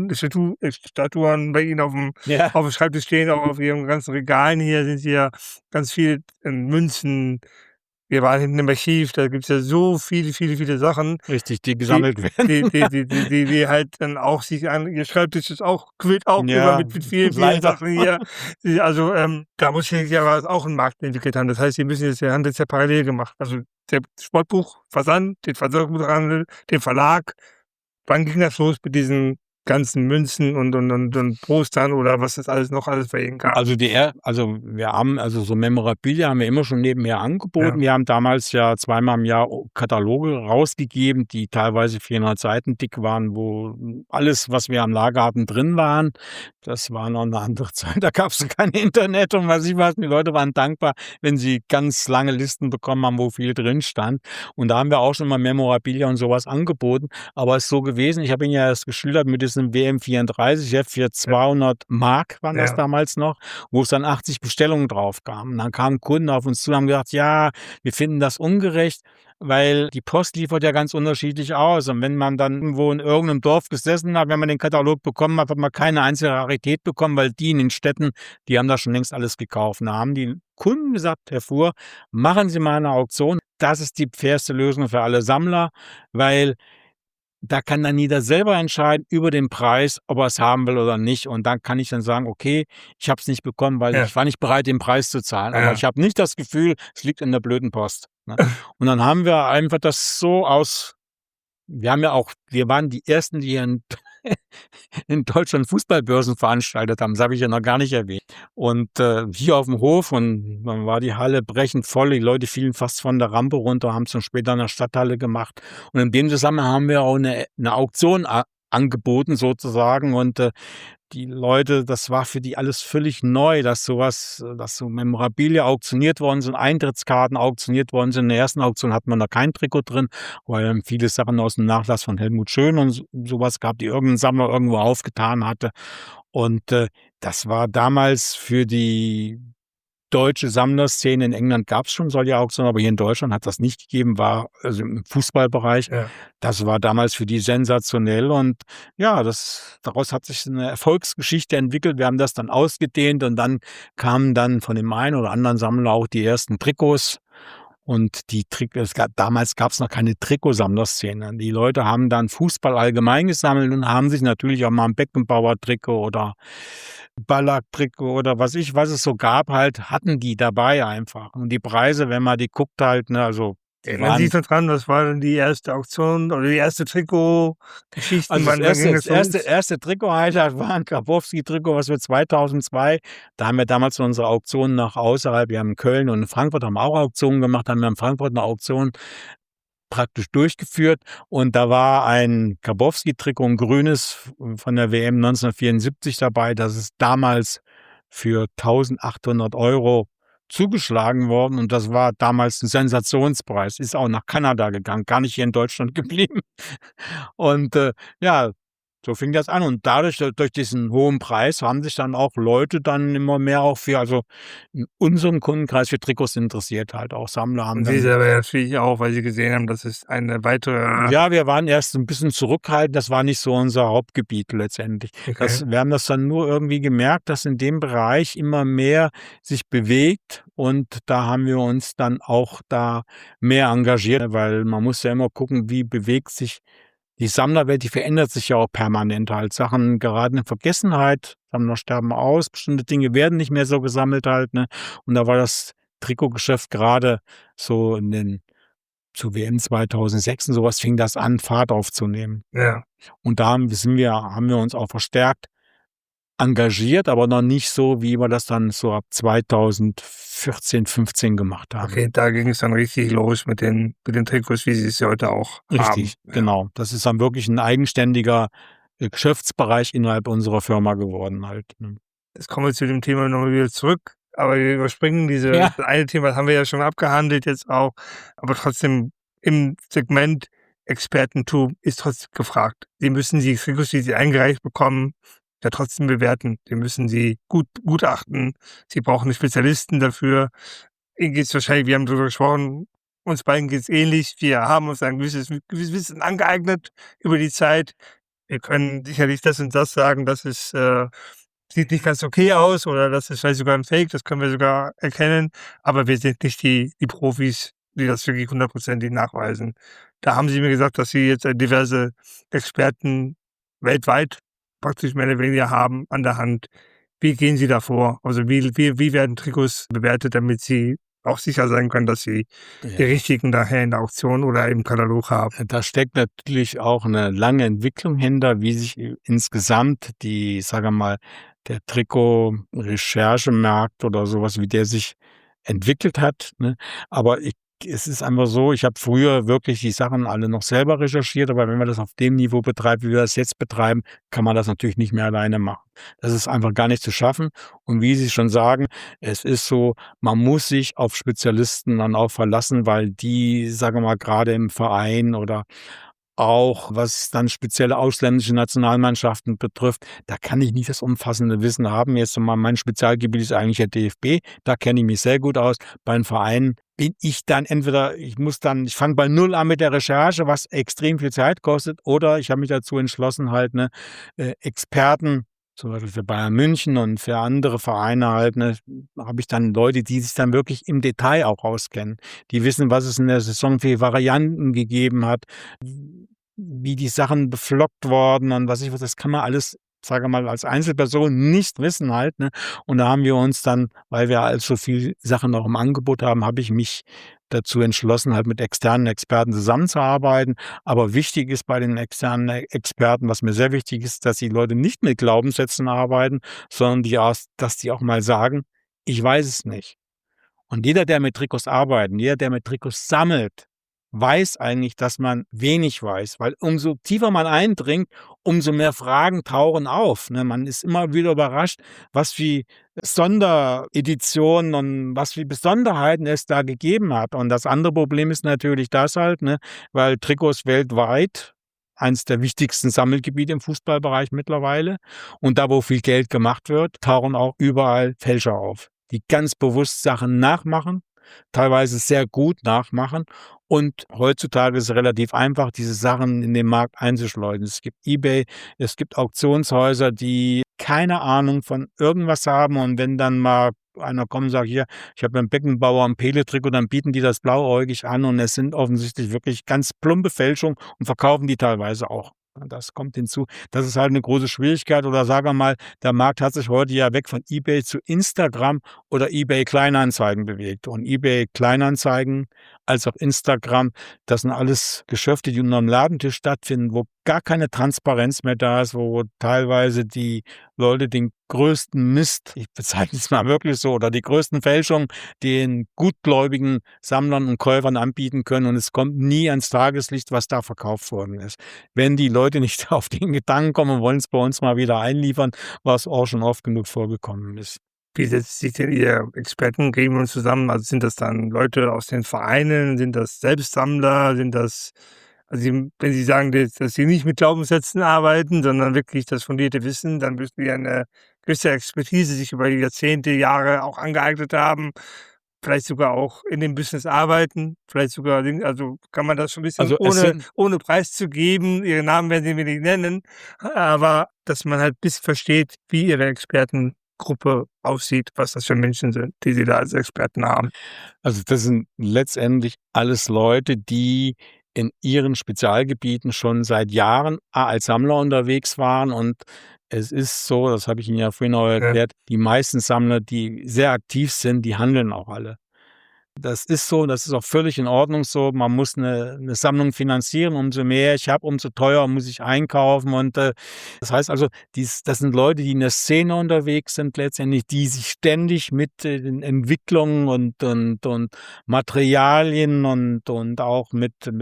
Statuen bei Ihnen auf'm Ja. Schreibtisch stehen, auch auf Ihren ganzen Regalen hier sind ja ganz viele, Münzen. Wir waren hinten im Archiv, da gibt's ja so viele Sachen, Richtig, die gesammelt werden. die halt dann auch sich an Ihr Schreibtisch ist auch quillt auch über Ja, mit vielen leider. Sachen hier. Also, da muss sich ja auch 'n Markt entwickelt haben. Das heißt, Sie haben das ja parallel gemacht. Also, der Sportbuchversand, den Versandbuchhandel, den Verlag. Wann ging das los mit diesen ganzen Münzen und Postern oder was das alles bei Ihnen gab? Also wir haben so Memorabilia haben wir immer schon nebenher angeboten. Wir haben damals ja zweimal im Jahr Kataloge rausgegeben, die teilweise 400 Seiten dick waren, wo alles, was wir am Lager hatten, drin waren. Das war noch 'ne andere Zeit, da gab's kein Internet und weiß ich was. Die Leute waren dankbar, wenn sie ganz lange Listen bekommen haben, wo viel drin stand. Und da haben wir auch schon mal Memorabilia und so was angeboten. Aber es ist so gewesen, ich habe Ihnen ja das geschildert mit diesem WM34-Heft für 200 Mark waren das Ja. damals noch, wo es dann 80 Bestellungen drauf kamen. Und dann kamen Kunden auf uns zu und haben gesagt: „Ja, wir finden das ungerecht, weil die Post liefert ja ganz unterschiedlich aus. Und wenn man dann irgendwo in irgendeinem Dorf gesessen hat, wenn man den Katalog bekommen hat, hat man keine einzige Rarität bekommen, weil die in den Städten, die haben das schon längst alles gekauft." Und da haben die Kunden gesagt: „Herr Fuhr, machen Sie mal 'ne Auktion. Das ist die fairste Lösung für alle Sammler, weil da kann dann jeder selber entscheiden über den Preis, ob er's haben will oder nicht. Und dann kann ich dann sagen: ”Okay, ich habe es nicht bekommen, weil Ja. ich war nicht bereit, den Preis zu zahlen. Aber Ja. ich habe nicht das Gefühl, es liegt in der blöden Post", ne? Und dann haben wir einfach das so wir waren die Ersten, die hier in Deutschland Fußballbörsen veranstaltet haben. Das habe ich ja noch gar nicht erwähnt. Und, hier auf'm Hof und dann war die Halle brechend voll. Die Leute fielen fast von der Rampe runter, haben's dann später in der Stadthalle gemacht. Und in dem Zusammenhang haben wir auch 'ne Auktion angeboten sozusagen und, die Leute, das war für die alles völlig neu, dass so Memorabilia auktioniert worden sind, Eintrittskarten auktioniert worden sind. In der ersten Auktion hatten wir noch kein Trikot drin, weil viele Sachen aus dem Nachlass von Helmut Schön und so was gab, die irgend 'n Sammler irgendwo aufgetan hatte. Und, das war damals für die deutsche Sammlerszene. In England gab's schon solche Auktionen, aber hier in Deutschland hat's das nicht gegeben, war also im Fußballbereich. Ja. Das war damals für die sensationell und ja, daraus hat sich 'ne Erfolgsgeschichte entwickelt. Wir haben das dann ausgedehnt und dann kamen dann von dem einen oder anderen Sammler auch die ersten Trikots. Und damals gab's noch keine Trikotsammlerszene. Die Leute haben dann Fußball allgemein gesammelt und haben sich natürlich auch mal 'n Beckenbauer-Trikot oder Ballack-Trikot oder was es so gab halt, hatten die dabei einfach. Und die Preise, wenn man die guckt halt, ne, also die Erinnern Sie sich noch dran, was war denn die erste Auktion oder die erste Trikotgeschichte? Also Wann ging das los? das erste Trikot-Highlight war 'n Grabowski-Trikot, was wir 2002 da haben wir damals unsere Auktionen nach außerhalb wir haben in Köln und in Frankfurt haben wir auch Auktionen gemacht, haben wir in Frankfurt 'ne Auktion praktisch durchgeführt und da war ein Grabowski-Trikot, 'n grünes von der WM 1974 dabei. Das ist damals für 1.800 € zugeschlagen worden und das war damals 'n Sensationspreis. Ist auch nach Kanada gegangen, gar nicht hier in Deutschland geblieben. Und, ja, so fing das an und durch diesen hohen Preis haben sich dann auch Leute dann immer mehr auch in unserem Kundenkreis für Trikots interessiert halt. Auch Sammler haben Und Sie selber ja natürlich auch, weil Sie gesehen haben, das ist eine weitere Ja, wir waren erst 'n bisschen zurückhaltend. Das war nicht so unser Hauptgebiet letztendlich. Okay. Wir haben das dann nur irgendwie gemerkt, dass in dem Bereich immer mehr sich bewegt und da haben wir uns dann auch da mehr engagiert, weil man muss ja immer gucken, wie bewegt sich die Sammlerwelt, die verändert sich ja auch permanent halt. Sachen geraten in Vergessenheit, Sammler sterben aus, bestimmte Dinge werden nicht mehr so gesammelt halt, ne? Und da war das Trikotgeschäft grade so zur WM 2006 und so was fing das an, Fahrt aufzunehmen. Ja. Und da haben wir uns auch verstärkt engagiert, aber noch nicht so, wie wir das dann so ab 2014, 15 gemacht haben. Okay, da ging es dann richtig los mit den Trikots, wie Sie es ja heute auch haben. Richtig, genau. Das ist dann wirklich 'n eigenständiger, Geschäftsbereich innerhalb unserer Firma geworden halt, ne? Jetzt kommen wir zu dem Thema noch mal wieder zurück, aber wir überspringen das eine Thema, das haben wir ja schon abgehandelt jetzt auch, aber trotzdem im Segment Expertentum ist trotzdem gefragt. Sie müssen die Trikots, die sie eingereicht bekommen, ja trotzdem bewerten. Sie müssen sie gut gutachten. Sie brauchen 'ne Spezialisten dafür. Ihnen geht's wahrscheinlich, wir haben drüber gesprochen, uns beiden geht's ähnlich. Wir haben uns ein gewisses Wissen angeeignet über die Zeit. Wir können sicherlich das und das sagen, das ist, sieht nicht ganz okay aus oder das ist vielleicht sogar 'n Fake, das können wir sogar erkennen, aber wir sind nicht die Profis, die das wirklich hundertprozentig nachweisen. Da haben Sie mir gesagt, dass Sie jetzt, diverse Experten weltweit praktisch mehr oder weniger haben an der Hand. Wie gehen Sie da vor? Also, wie werden Trikots bewertet, damit Sie auch sicher sein können, dass Sie die Ja. richtigen nachher in der Auktion oder im Katalog haben? Da steckt natürlich auch eine lange Entwicklung hinter, wie sich insgesamt die, sage wir mal, der Trikot-Recherchemarkt oder sowas, wie der sich entwickelt hat, ne? Aber es ist einfach so, ich habe früher wirklich die Sachen alle noch selber recherchiert, aber wenn man das auf dem Niveau betreibt, wie wir das jetzt betreiben, kann man das natürlich nicht mehr alleine machen. Das ist einfach gar nicht zu schaffen. Und wie Sie schon sagen, es ist so, man muss sich auf Spezialisten dann auch verlassen, weil die, sagen wir mal, gerade im Verein oder auch was dann spezielle ausländische Nationalmannschaften betrifft, da kann ich nicht das umfassende Wissen haben. Jetzt mal mein Spezialgebiet ist eigentlich der DFB, da kenne ich mich sehr gut aus. Bei den Vereinen bin ich dann entweder ich fange bei null an mit der Recherche, was extrem viel Zeit kostet, oder ich habe mich dazu entschlossen, halt, ne, Experten, zum Beispiel für Bayern München und für andere Vereine halt, ne, habe ich dann Leute, die sich dann wirklich im Detail auch auskennen. Die wissen, was es in der Saison für Varianten gegeben hat, wie die Sachen beflockt worden und was ich was, das kann man alles, sage mal, als Einzelperson nicht wissen halt, ne? Und da haben wir uns dann, weil wir halt so viel Sachen auch im Angebot haben, habe ich mich dazu entschlossen, halt mit externen Experten zusammenzuarbeiten. Aber wichtig ist bei den externen Experten, was mir sehr wichtig ist, dass die Leute nicht mit Glaubenssätzen arbeiten, sondern dass die auch mal sagen: „Ich weiß es nicht.“ Und jeder, der mit Trikots arbeitet, jeder, der mit Trikots sammelt, weiß eigentlich, dass man wenig weiß, weil umso tiefer man eindringt, umso mehr Fragen tauchen auf, ne? Man ist immer wieder überrascht, was für Sondereditionen und was für Besonderheiten es da gegeben hat. Und das andere Problem ist natürlich das halt, ne, weil Trikots weltweit eins der wichtigsten Sammelgebiete im Fußballbereich mittlerweile, und da, wo viel Geld gemacht wird, tauchen auch überall Fälscher auf, die ganz bewusst Sachen nachmachen, teilweise sehr gut nachmachen. Und heutzutage ist es relativ einfach, diese Sachen in den Markt einzuschleusen. Es gibt eBay, es gibt Auktionshäuser, die keine Ahnung von irgendwas haben, und wenn dann mal einer kommt und sagt: „Hier, ich habe beim Beckenbauer 'n Pele-Trikot“, dann bieten die das blauäugig an, und es sind offensichtlich wirklich ganz plumpe Fälschungen und verkaufen die teilweise auch. Das kommt hinzu. Das ist halt 'ne große Schwierigkeit, oder sagen wir mal, der Markt hat sich heute ja weg von eBay zu Instagram oder eBay Kleinanzeigen bewegt. Und eBay Kleinanzeigen als auch Instagram, das sind alles Geschäfte, die unterm Ladentisch stattfinden, wo gar keine Transparenz mehr da ist, wo teilweise die Leute den größten Mist, ich bezeichne es mal wirklich so, oder die größten Fälschungen den gutgläubigen Sammlern und Käufern anbieten können, und es kommt nie ans Tageslicht, was da verkauft worden ist. Wenn die Leute nicht auf den Gedanken kommen und wollen es bei uns mal wieder einliefern, was auch schon oft genug vorgekommen ist. Wie setzt sich denn Ihr Expertengremium zusammen? Also, sind das dann Leute aus den Vereinen? Sind das Selbstsammler? Sind das, also, Sie, wenn Sie sagen, dass Sie nicht mit Glaubenssätzen arbeiten, sondern wirklich das fundierte Wissen, dann müssten Sie ja 'ne gewisse Expertise sich über Jahrzehnte, Jahre auch angeeignet haben, vielleicht sogar auch in dem Business arbeiten, vielleicht sogar also, kann man das schon 'n bisschen Also, es sind ohne preiszugeben, Ihren Namen werden Sie mir nicht nennen, aber dass man halt bisschen versteht, wie Ihre Expertengruppe aussieht, was das für Menschen sind, die Sie da als Experten haben. Also, das sind letztendlich alles Leute, die in ihren Spezialgebieten schon seit Jahren als Sammler unterwegs waren, und es ist so, das habe ich Ihnen ja vorhin auch Ja. erklärt, die meisten Sammler, die sehr aktiv sind, die handeln auch alle. Das ist so, das ist auch völlig in Ordnung so. Man muss 'ne Sammlung finanzieren. Umso mehr ich habe, umso teurer muss ich einkaufen, und, das heißt also, das sind Leute, die in der Szene unterwegs sind letztendlich, die sich ständig mit, den Entwicklungen und Materialien und auch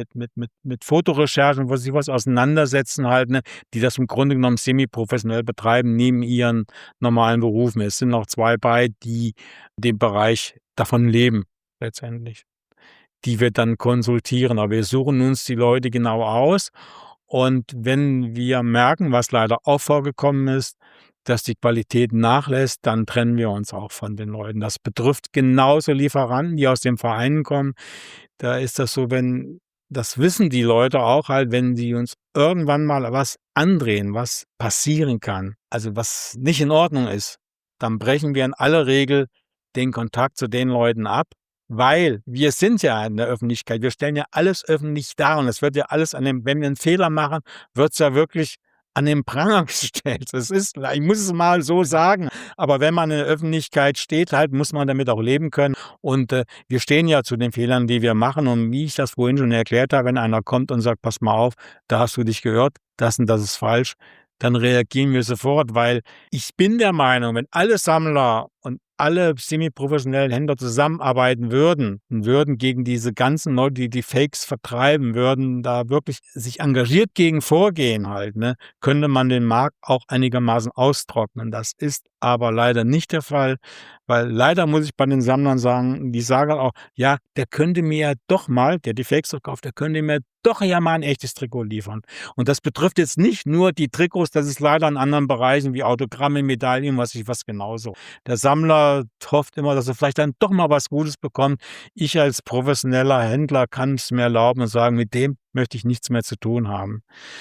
mit Fotorecherchen, was sie was auseinandersetzen halt, ne, die das im Grunde genommen semi-professionell betreiben neben ihren normalen Berufen. Es sind noch 2 bei, die den Bereich davon leben letztendlich. die wir dann konsultieren. Aber wir suchen uns die Leute genau aus. Und wenn wir merken, was leider auch vorgekommen ist, dass die Qualität nachlässt, dann trennen wir uns auch von den Leuten. Das betrifft genauso Lieferanten, die aus den Vereinen kommen. Da ist das so, wenn das wissen die Leute auch halt, wenn sie uns irgendwann mal was andrehen, was passieren kann, also was nicht in Ordnung ist, dann brechen wir in aller Regel den Kontakt zu den Leuten ab, weil wir sind ja in der Öffentlichkeit. Wir stellen ja alles öffentlich dar und es wird ja alles wenn wir einen Fehler machen, wird's ja wirklich an den Pranger gestellt. Es ist, ich muss es mal so sagen, aber wenn man in der Öffentlichkeit steht halt, muss man damit auch leben können. Und wir stehen ja zu den Fehlern, die wir machen. Und wie ich das vorhin schon erklärt habe, wenn einer kommt und sagt, pass mal auf, da hast du dich gehört, das und das ist falsch, dann reagieren wir sofort, weil ich bin der Meinung, wenn alle Sammler und alle semi-professionellen Händler zusammenarbeiten würden und würden gegen diese ganzen Leute, die die Fakes vertreiben, würden da wirklich sich engagiert gegen vorgehen halt, ne, könnte man den Markt auch einigermaßen austrocknen. Das ist aber leider nicht der Fall, weil leider muss ich bei den Sammlern sagen, die sagen auch, ja, der könnte mir ja doch mal, der die Fakes verkauft, der könnte mir doch ja mal ein echtes Trikot liefern. Und das betrifft jetzt nicht nur die Trikots, das ist leider in anderen Bereichen wie Autogramme, Medaillen, was genauso. Der Sammler hofft immer, dass er vielleicht dann doch mal was Gutes bekommt. Ich als professioneller Händler kann es mir erlauben und sagen, mit dem möchte ich nichts mehr zu tun haben.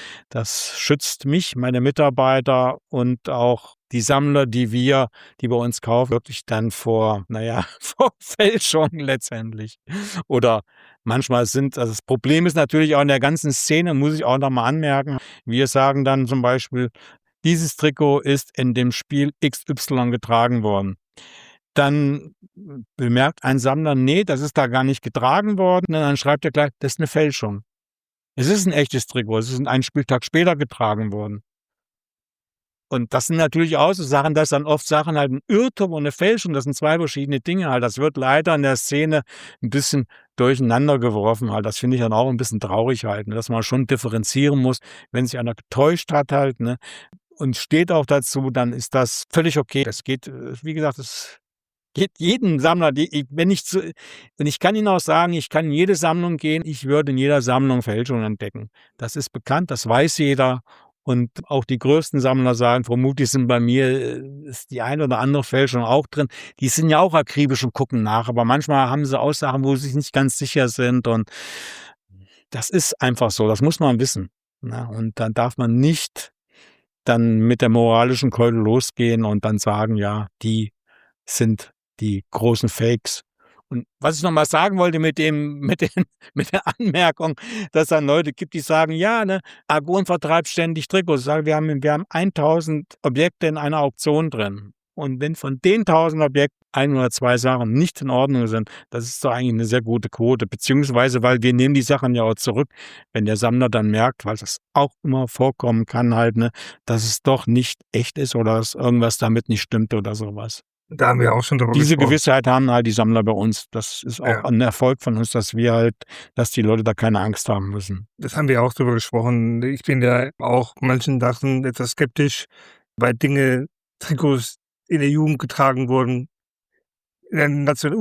Das schützt mich, meine Mitarbeiter und auch die Sammler, die bei uns kaufen, wirklich dann vor vor Fälschungen letztendlich. Oder manchmal also das Problem ist natürlich auch in der ganzen Szene, muss ich auch noch mal anmerken, wir sagen dann zum Beispiel: „Dieses Trikot ist in dem Spiel XY getragen worden." Dann bemerkt ein Sammler: „Ne, das ist da gar nicht getragen worden." Und dann schreibt er gleich: „Das ist 'ne Fälschung." Es ist 'n echtes Trikot, es ist einen Spieltag später getragen worden. Und das sind natürlich auch so Sachen, das sind oft Sachen halt 'n Irrtum und 'ne Fälschung, das sind 2 verschiedene Dinge halt. Das wird leider in der Szene 'n bisschen durcheinander geworfen halt. Das finde ich dann auch 'n bisschen traurig halt, ne, dass man schon differenzieren muss. Wenn sich einer getäuscht hat halt, ne, und steht auch dazu, dann ist das völlig okay. Das geht, wie gesagt, das geht jedem Sammler, wenn ich und ich kann Ihnen auch sagen, ich kann in jede Sammlung gehen, ich würde in jeder Sammlung Fälschungen entdecken. Das ist bekannt, das weiß jeder. Und auch die größten Sammler sagen, vermutlich sind bei mir ist die eine oder andere Fälschung auch drin. Die sind ja auch akribisch und gucken nach, aber manchmal haben sie Aussagen, wo sie sich nicht ganz sicher sind. Und das ist einfach so, das muss man wissen. Ne? Und dann darf man nicht dann mit der moralischen Keule losgehen und dann sagen, ja, die sind die großen Fakes. Und was ich noch mal sagen wollte mit dem mit der Anmerkung, dass es dann Leute gibt, die sagen: „Ja, ne, Argon vertreibt ständig Trikots." Ich sage: „Wir haben 1.000 Objekte in einer Auktion drin. Und wenn von den 1.000 Objekten 1 oder 2 Sachen nicht in Ordnung sind, das ist doch eigentlich eine sehr gute Quote." Beziehungsweise, weil wir nehmen die Sachen ja auch zurück, wenn der Sammler dann merkt, weil das auch immer vorkommen kann halt, ne, dass es doch nicht echt ist oder dass irgendwas damit nicht stimmt oder sowas. Da haben wir auch schon drüber Diese gesprochen. Gewissheit haben halt die Sammler bei uns. Das ist auch Ja. ein Erfolg von uns, dass die Leute da keine Angst haben müssen. Das haben wir auch drüber gesprochen. Ich bin ja auch manchen Sachen etwas skeptisch, weil Trikots in der Jugend getragen wurden, in den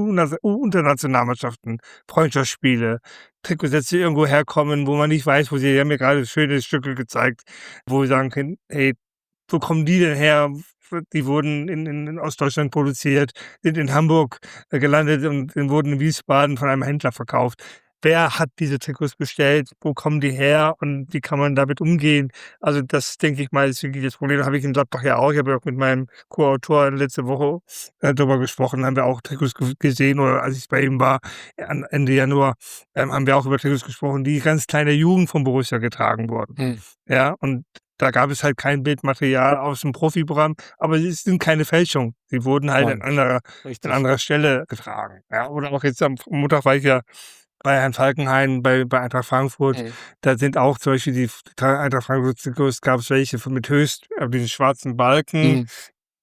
unter Nationalmannschaften, Freundschaftsspiele, Trikotsätze irgendwo herkommen, wo man nicht weiß, wo sie haben mir gerade schöne Stücke gezeigt, wo wir sagen können: „Hey, wo kommen die denn her?" Die wurden in Ostdeutschland produziert, sind in Hamburg, gelandet und wurden in Wiesbaden von einem Händler verkauft. Wer hat diese Trikots bestellt? Wo kommen die her und wie kann man damit umgehen? Also, das denke ich mal, ist wirklich das Problem. Habe ich in Gladbach ja auch. Ich habe ja auch mit meinem Co-Autor letzte Woche, drüber gesprochen, haben wir auch Trikots gesehen oder als ich bei ihm war, an Ende Januar, haben wir auch über Trikots gesprochen, die ganz kleiner Jugend von Borussia getragen wurden. Mhm. Ja, und da gab es halt kein Bildmaterial aus dem Profiprogramm, aber es sind keine Fälschungen. Sie wurden halt Nein, an richtig. anderer Stelle getragen. Ja, oder auch jetzt am Montag war ich ja bei Herrn Falkenhayn bei Eintracht Frankfurt. Mhm. Da sind auch zum Beispiel die Eintracht Frankfurt-Trikots, gab es welche mit diesen schwarzen Balken. Mhm.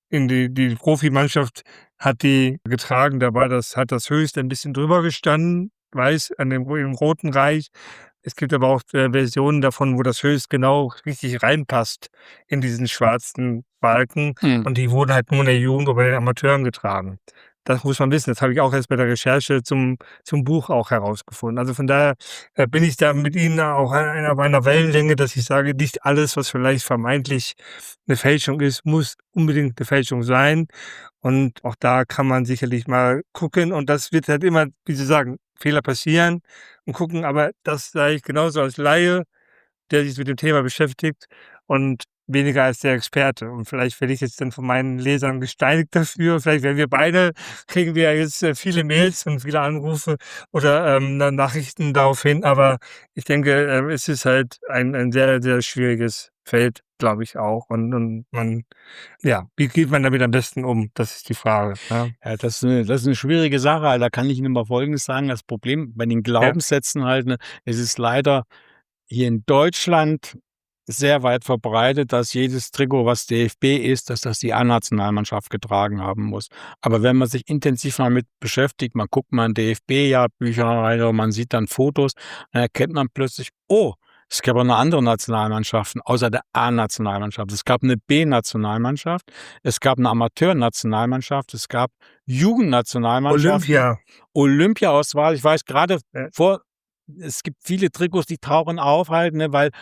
Die Profimannschaft hat die getragen, hat das Höchst ein bisschen drüber gestanden, weiß, im roten Reich. Es gibt aber auch, Versionen davon, wo das Höchst genau richtig reinpasst in diesen schwarzen Balken Mhm. und die wurden halt nur in der Jugend oder bei den Amateuren getragen. Das muss man wissen. Das habe ich auch erst bei der Recherche zum Buch auch herausgefunden. Also, von daher, bin ich da mit Ihnen auch auf einer Wellenlänge, dass ich sage, nicht alles, was vielleicht vermeintlich eine Fälschung ist, muss unbedingt eine Fälschung sein. Und auch da kann man sicherlich mal gucken und das wird halt immer, wie Sie sagen, Fehler passieren und gucken, aber das sage ich genauso als Laie, der sich mit dem Thema beschäftigt und weniger als der Experte. Und vielleicht werde ich jetzt dann von meinen Lesern gesteinigt dafür. Vielleicht werden wir beide, kriegen wir jetzt viele Mails und viele Anrufe oder Nachrichten darauf hin. Aber ich denke, es ist halt ein sehr, sehr schwieriges Feld, glaube ich auch. Und man, ja, wie geht man damit am besten um? Das ist die Frage. Ja, Ja, das ist 'ne schwierige Sache. Da kann ich Ihnen mal Folgendes sagen: Das Problem bei den ja, Glaubenssätzen halt, ne, es ist leider hier in Deutschland sehr weit verbreitet, dass jedes Trikot, was DFB ist, dass das die A-Nationalmannschaft getragen haben muss. Aber wenn man sich intensiv mal mit beschäftigt, man guckt mal in DFB-Jahrbücher rein oder man sieht dann Fotos, dann erkennt man plötzlich: „Oh, es gab auch noch andere Nationalmannschaften außer der A-Nationalmannschaft. Es gab 'ne B-Nationalmannschaft, es gab 'ne Amateurnationalmannschaft, es gab Jugendnationalmannschaften, Olympia. Olympiaauswahl." Ich weiß grade Ja. vor es gibt viele Trikots, die tauchen auf halt, ne, weil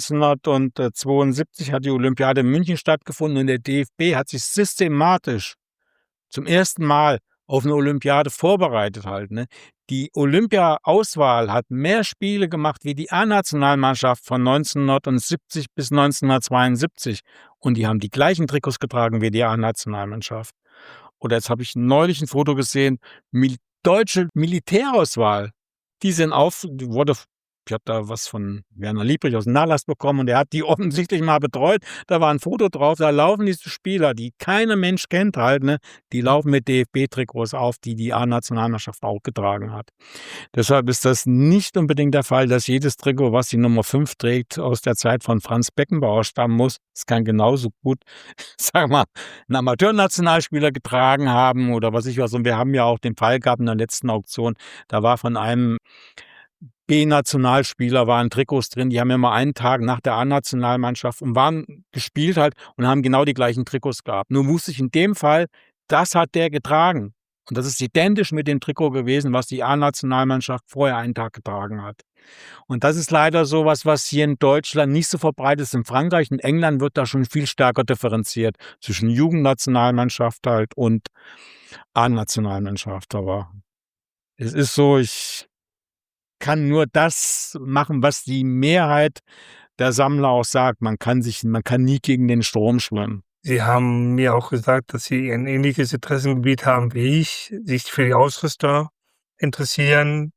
1972 hat die Olympiade in München stattgefunden und der DFB hat sich systematisch zum ersten Mal auf 'ne Olympiade vorbereitet halt, ne? Die Olympiaauswahl hat mehr Spiele gemacht wie die A-Nationalmannschaft von 1970 bis 1972 und die haben die gleichen Trikots getragen wie die A-Nationalmannschaft. Oder jetzt habe ich neulich 'n Foto gesehen, deutsche Militärauswahl. Die wurde ich habe da was von Werner Liebrich aus'm Nachlass bekommen und der hat die offensichtlich mal betreut. Da war 'n Foto drauf, da laufen diese Spieler, die keiner Mensch kennt halt, ne? Die laufen mit DFB-Trikots auf, die die A-Nationalmannschaft auch getragen hat. Deshalb ist das nicht unbedingt der Fall, dass jedes Trikot, was die Nummer 5 trägt, aus der Zeit von Franz Beckenbauer stammen muss. Es kann genauso gut, sagen wir mal, 'n Amateurnationalspieler getragen haben oder was ich was. Und wir haben ja auch den Fall gehabt in der letzten Auktion, da war von einem B-Nationalspieler waren Trikots drin, die haben immer einen Tag nach der A-Nationalmannschaft und waren gespielt halt und haben genau die gleichen Trikots gehabt. Nur wusste ich in dem Fall, das hat der getragen. Und das ist identisch mit dem Trikot gewesen, was die A-Nationalmannschaft vorher einen Tag getragen hat. Und das ist leider so was, was hier in Deutschland nicht so verbreitet ist. In Frankreich und England wird da schon viel stärker differenziert zwischen Jugendnationalmannschaft halt und A-Nationalmannschaft. Aber es ist so, ich kann nur das machen, was die Mehrheit der Sammler auch sagt. Man kann nie gegen den Strom schwimmen. Sie haben mir auch gesagt, dass Sie ein ähnliches Interessengebiet haben wie ich, sich für die Ausrüster interessieren,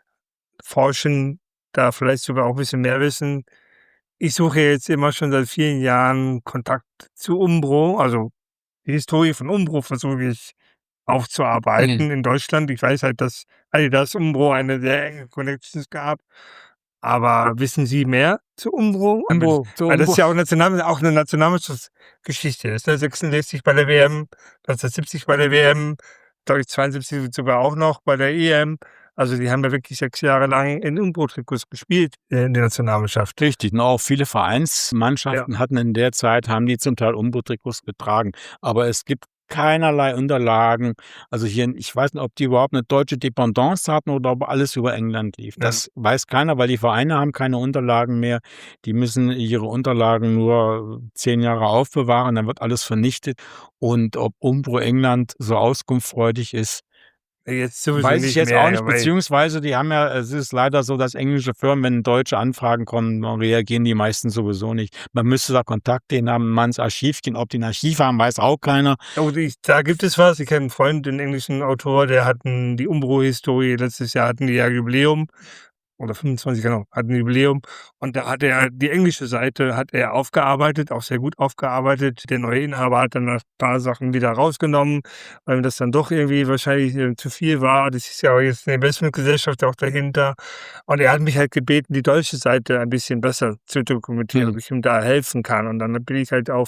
forschen, da vielleicht sogar auch 'n bisschen mehr wissen. Ich suche jetzt immer schon seit vielen Jahren Kontakt zu Umbro, also die Historie von Umbro versuche ich Mhm. aufzuarbeiten in Deutschland. Ich weiß halt, dass Adidas Umbro eine sehr enge Connections gab. Aber wissen Sie mehr zu Umbro? Weil das ist ja auch 'ne Nationalmannschaftsgeschichte. Das ist ja 66 bei der WM, 1970 bei der WM, glaube ich 72 sogar auch noch bei der EM. Also, die haben ja wirklich 6 Jahre lang in Umbro-Trikots gespielt, in der Nationalmannschaft. Richtig, und auch viele Ja. Vereinsmannschaften hatten in der Zeit haben die zum Teil Umbro-Trikots getragen. Aber es gibt keinerlei Unterlagen. Also, hier ich weiß nicht, ob die überhaupt 'ne deutsche Dependance hatten oder ob alles über England lief. Ja. Das weiß keiner, weil die Vereine haben keine Unterlagen mehr. Die müssen ihre Unterlagen nur 10 Jahre aufbewahren, dann wird alles vernichtet. Und ob Umbro England so auskunftsfreudig ist, Jetzt sowieso weiß ich nicht jetzt auch mehr, nicht, weil beziehungsweise die haben ja es ist leider so, dass englische Firmen, wenn deutsche Anfragen kommen, dann reagieren die meisten sowieso nicht. Man müsste da Kontakt denen haben, mal ins Archiv gehen. Ob die 'n Archiv haben, weiß auch keiner. oh, da gibt es was. Ich kenne 'n Freund, 'n englischen Autor, der hatten die Umbro-Historie letztes Jahr hatten die ja Jubiläum oder 25, genau, hatten Jubiläum. Und da hat er die englische Seite hat er aufgearbeitet, auch sehr gut aufgearbeitet. Der neue Inhaber hat dann ein paar Sachen wieder rausgenommen, weil ihm das dann doch irgendwie wahrscheinlich, zu viel war. Das ist ja auch jetzt 'ne Investmentgesellschaft auch dahinter. Und er hat mich halt gebeten, die deutsche Seite ein bisschen besser zu dokumentieren, ob Mhm. ich ihm da helfen kann. Und dann bin ich halt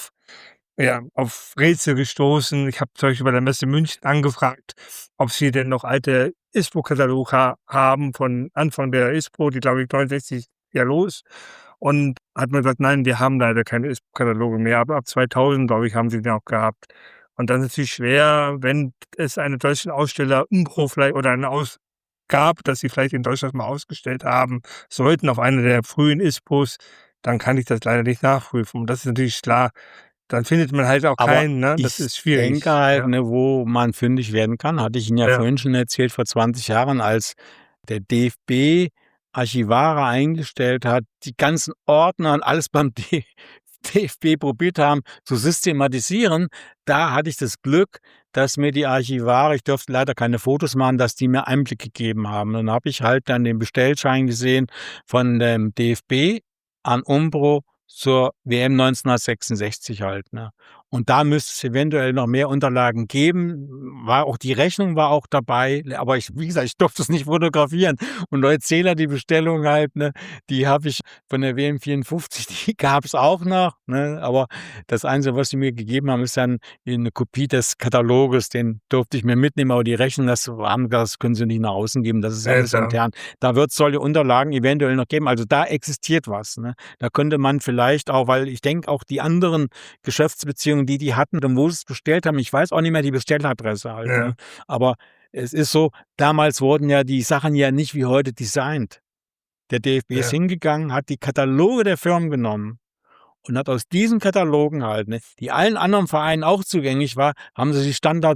auf Rätsel gestoßen. Ich habe zum Beispiel bei der Messe München angefragt, ob sie denn noch alte ISPO-Katalog haben von Anfang der ISPO, die glaube ich 69 ja los. Und hat mir gesagt: „Nein, wir haben leider keine ISPO-Kataloge mehr." Aber ab 2000, glaube ich, haben sie die noch gehabt. Und dann ist es natürlich schwer, wenn es eine deutsche Aussteller Umbro vielleicht oder eine gab, dass sie vielleicht in Deutschland mal ausgestellt haben sollten auf einer der frühen ISPOs, dann kann ich das leider nicht nachprüfen. Und das ist natürlich klar, dann findet man halt auch Aber keinen, ne? Das ich ist schwierig. denke halt, Ja, ne, wo man fündig werden kann, hatte ich Ihnen ja ja, vorhin schon erzählt, vor 20 Jahren, als der DFB Archivare eingestellt hat, die ganzen Ordner und alles beim DFB probiert haben zu systematisieren. Da hatte ich das Glück, dass mir die Archivare, ich durfte leider keine Fotos machen, dass die mir Einblick gegeben haben. Dann habe ich halt dann den Bestellschein gesehen von dem DFB an Umbro zur WM 1966 halt, ne? Und da müsste es eventuell noch mehr Unterlagen geben. Die Rechnung war auch dabei, aber wie gesagt, ich durfte es nicht fotografieren. Und Neuzähler, die Bestellung halt, ne, die habe ich von der WM 54, die gab's auch noch, ne? Aber das Einzige, was sie mir gegeben haben, ist dann 'ne Kopie des Kataloges, den durfte ich mir mitnehmen, aber die Rechnung, das können sie nicht nach außen geben, das ist ja, alles klar. intern. Da wird's solche Unterlagen eventuell noch geben. Also, da existiert was, ne? Da könnte man vielleicht auch, weil ich denke auch die anderen Geschäftsbeziehungen, die hatten und wo sie's bestellt haben, ich weiß auch nicht mehr die Bestelladresse halt, Ja, ne? Aber es ist so, damals wurden ja die Sachen ja nicht wie heute designt. Der DFB ist ja, hingegangen, hat die Kataloge der Firmen genommen und hat aus diesen Katalogen halt, ne, die allen anderen Vereinen auch zugänglich war, haben sie die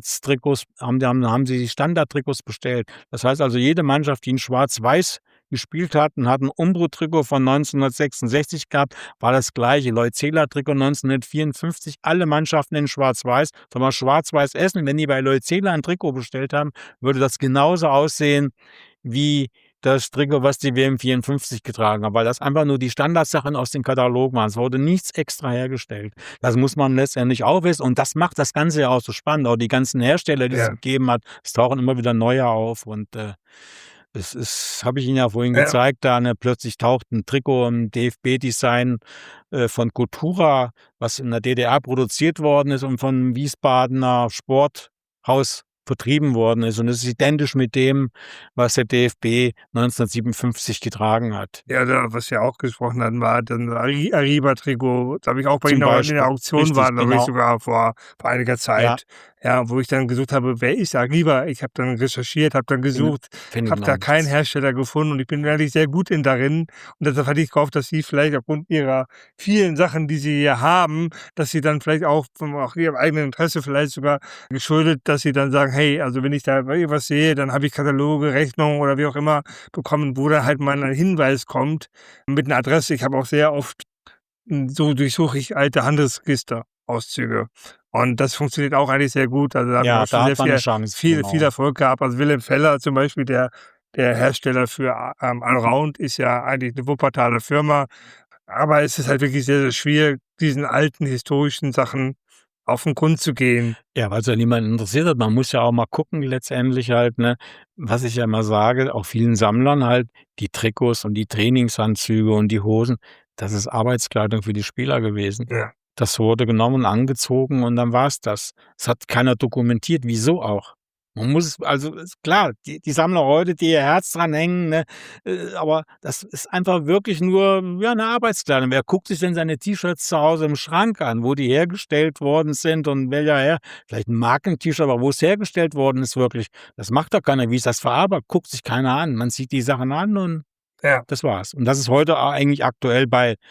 die Standardtrikots bestellt. Das heißt also, jede Mannschaft, die in Schwarz-Weiß gespielt hat und hat 'n Umbro-Trikot von 1966 gehabt, war das Gleiche. Leutzela-Trikot 1954, alle Mannschaften in Schwarz-Weiß. Sagen wir Schwarz-Weiß Essen, wenn die bei Leutzela 'n Trikot bestellt haben, würde das genauso aussehen wie das Trikot, was die WM 54 getragen hat, weil das einfach nur die Standardsachen aus dem Katalog waren. Es wurde nichts extra hergestellt. Das muss man letztendlich auch wissen und das macht das Ganze ja auch so spannend. Auch die ganzen Hersteller, die es ja, gegeben hat, es tauchen immer wieder neue auf und, es ist habe ich Ihnen ja vorhin ja. gezeigt, da, ne, plötzlich taucht 'n Trikot im DFB-Design, von Kultura, was in der DDR produziert worden ist und von 'nem Wiesbadener Sporthaus vertrieben worden ist. Und es ist identisch mit dem, was der DFB 1957 getragen hat, Ja, da was wir auch gesprochen hatten, war dann Ariba-Trikot. Da habe ich auch bei zum Ihnen auch in der Beispiel. Auktion Richtig, war, glaube ich, genau. sogar vor einiger Ja, Zeit, ja, wo ich dann gesucht habe: „Wer ist Ariba?“ Ich habe dann recherchiert, habe dann gesucht, findet habe da man keinen nichts. Hersteller gefunden und ich bin eigentlich sehr gut darin. Und deshalb hatte ich gehofft, dass Sie vielleicht aufgrund Ihrer vielen Sachen, die Sie hier haben, dass Sie dann vielleicht auch Ihrem eigenen Interesse vielleicht sogar geschuldet, dass Sie dann sagen: „Hey, also wenn ich da irgendwas sehe, dann habe ich Kataloge, Rechnungen oder wie auch immer bekommen, wo dann halt mal ein Hinweis kommt mit 'ner Adresse.“ Ich habe auch sehr oft so durchsuche ich alte Handelsregisterauszüge und das funktioniert auch eigentlich sehr gut. Also, da haben wir Ja, auch schon da hat sehr man 'ne Chance, viel genau. Erfolg gehabt. Also, Wilhelm Feller zum Beispiel, der Hersteller für Allround ist ja eigentlich 'ne Wuppertaler Firma, aber es ist halt wirklich sehr, sehr schwierig, diesen alten historischen Sachen auf 'n Grund zu gehen. Ja, weil's ja niemanden interessiert hat. Man muss ja auch mal gucken letztendlich halt, ne, was ich ja immer sage, auch vielen Sammlern halt, die Trikots und die Trainingsanzüge und die Hosen, das ist Arbeitskleidung für die Spieler gewesen. Ja. Das wurde genommen, angezogen und dann war's das. Es hat keiner dokumentiert. Wieso auch? Man muss es also, ist klar, die Sammler heute, die ihr Herz dran hängen, ne, aber das ist einfach wirklich nur, ja, 'ne Arbeitskleidung. Wer guckt sich denn seine T-Shirts zu Hause im Schrank an, wo die hergestellt worden sind und vielleicht 'n Marken-T-Shirt, aber wo es hergestellt worden ist wirklich, das macht doch keiner. Wie ist das verarbeitet, guckt sich keiner an. Man zieht die Sachen an und Ja. das war's. Und das ist heute eigentlich aktuell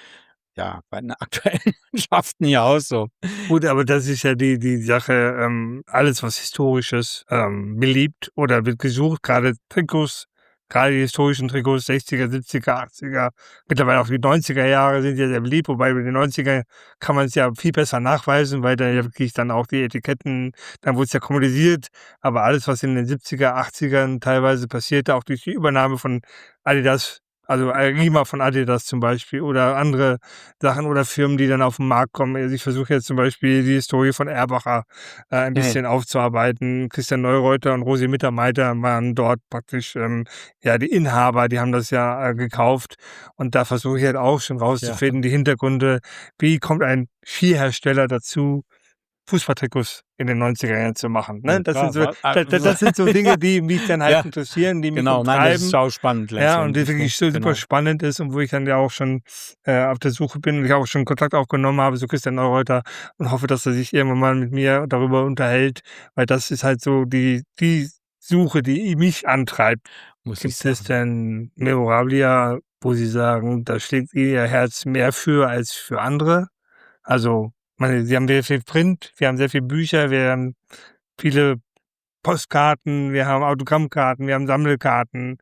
bei den aktuellen Mannschaften ja auch so. Gut, aber das ist ja die Sache, alles, was Historisches, beliebt oder wird gesucht, grade Trikots, grade die historischen Trikots, 60er, 70er, 80er, mittlerweile auch die 90er Jahre sind ja sehr beliebt, wobei bei den 90er kann man's ja viel besser nachweisen, weil da ja wirklich dann auch die Etiketten dann wurde es ja kommunisiert, aber alles, was in den 70er, 80ern teilweise passierte, auch durch die Übernahme von Adidas, also Rima von Adidas zum Beispiel oder andere Sachen oder Firmen, die dann auf 'n Markt kommen. Also, ich versuche jetzt zum Beispiel die Historie von Erbacher, ein Mhm. bisschen aufzuarbeiten. Christian Neureuter und Rosi Mittermeier waren dort praktisch, ja, die Inhaber, die haben das ja, gekauft. Und da versuche ich halt auch schon Ja. rauszufinden, die Hintergründe. Wie kommt ein Skihersteller dazu, Fußballtrikots in den 90er Jahren zu machen, Ja ne? Das sind klar, so das sind so Dinge, die mich dann halt ja, interessieren, die mich genau. Nein, das ist umtreiben. auch spannend Ja, und die letztendlich, ne? wirklich so super Genau. spannend ist und wo ich dann ja auch schon, auf der Suche bin und ich auch schon Kontakt aufgenommen habe zu Christian Neureuter und hoffe, dass er sich irgendwann mal mit mir darüber unterhält, weil das ist halt so die Suche, die mich antreibt. Muss ich Gibt es sagen. denn Memorabilia, wo Sie sagen, da schlägt Ihr Herz mehr für als für andere? Also, meine, Sie haben sehr viel Print, wir haben sehr viel Bücher, wir haben viele Postkarten, wir haben Autogrammkarten, wir haben Sammelkarten,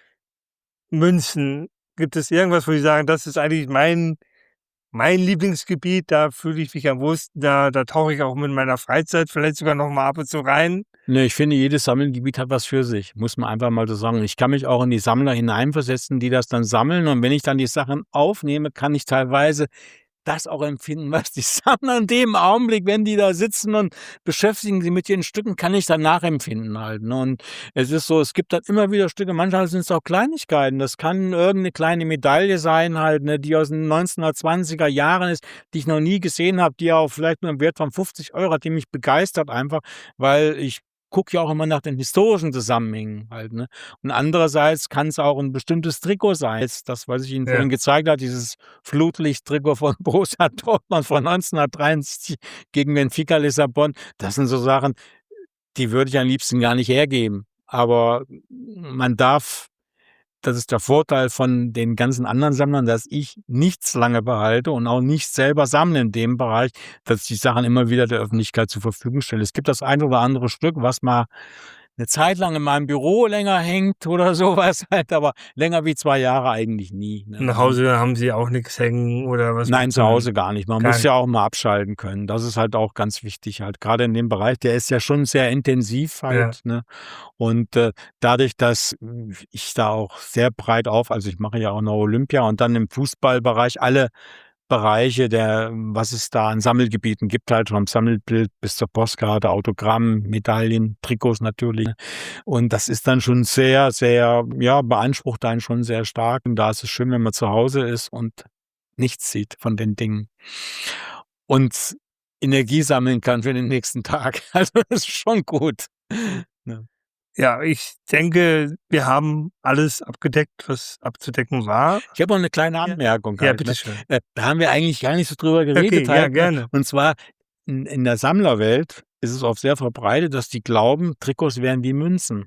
Münzen. Gibt es irgendwas, wo Sie sagen: „Das ist eigentlich mein Lieblingsgebiet, da fühle ich mich am wohlsten, da tauche ich auch mit meiner Freizeit vielleicht sogar noch mal ab und zu rein?“ Ne, ich finde, jedes Sammelgebiet hat was für sich, muss man einfach mal so sagen. Ich kann mich auch in die Sammler hineinversetzen, die das dann sammeln, und wenn ich dann die Sachen aufnehme, kann ich teilweise das auch empfinden, was die Sammler in dem Augenblick, wenn die da sitzen und beschäftigen sich mit ihren Stücken, kann ich dann nachempfinden halt, ne? Und es ist so, es gibt dann immer wieder Stücke, manchmal sind es auch Kleinigkeiten. Das kann irgend 'ne kleine Medaille sein halt, ne, die aus den 1920er Jahren ist, die ich noch nie gesehen habe, die auch vielleicht nur 'n Wert von 50 € hat, die mich begeistert einfach, weil ich gucke ja auch immer nach den historischen Zusammenhängen halt, ne? Und andererseits kann's auch 'n bestimmtes Trikot sein. Jetzt das, was ich Ihnen Ja. vorhin gezeigt habe, dieses Flutlichttrikot von Borussia Dortmund von 1973 gegen Benfica Lissabon. Das sind so Sachen, die würde ich am liebsten gar nicht hergeben. Aber man darf, das ist der Vorteil von den ganzen anderen Sammlern, dass ich nichts lange behalte und auch nicht selber sammle in dem Bereich, dass ich die Sachen immer wieder der Öffentlichkeit zur Verfügung stelle. Es gibt das ein oder andere Stück, was mal 'ne Zeit lang in meinem Büro länger hängt oder so was halt, aber länger wie 2 Jahre eigentlich nie, ne? Nach Hause haben Sie auch nix hängen oder was Nein, mit zu so 'nem Hause gar nicht. Man gar muss nicht. ja auch mal abschalten können. Das ist halt auch ganz wichtig halt. Grade in dem Bereich, der ist ja schon sehr intensiv Ja. halt, ne? Und, dadurch, dass ich da auch sehr breit auf, also, ich mache ja auch noch Olympia und dann im Fußballbereich alle Bereiche der, was es da an Sammelgebieten gibt halt, vom Sammelbild bis zur Postkarte, Autogramm, Medaillen, Trikots natürlich, ne? Und das ist dann schon sehr, sehr, ja, beansprucht einen schon sehr stark. Und da ist es schön, wenn man zu Hause ist und nichts sieht von den Dingen und Energie sammeln kann für den nächsten Tag. Also, das ist schon gut, ne? Ja, ich denke, wir haben alles abgedeckt, was abzudecken war. Ich habe noch 'ne kleine Ja. Anmerkung Ja, halt, ne? bitteschön. Da haben wir eigentlich gar nicht so drüber Okay, geredet ja, halt, ne? gerne. Und zwar in der Sammlerwelt ist es oft sehr verbreitet, dass die glauben, Trikots wären wie Münzen.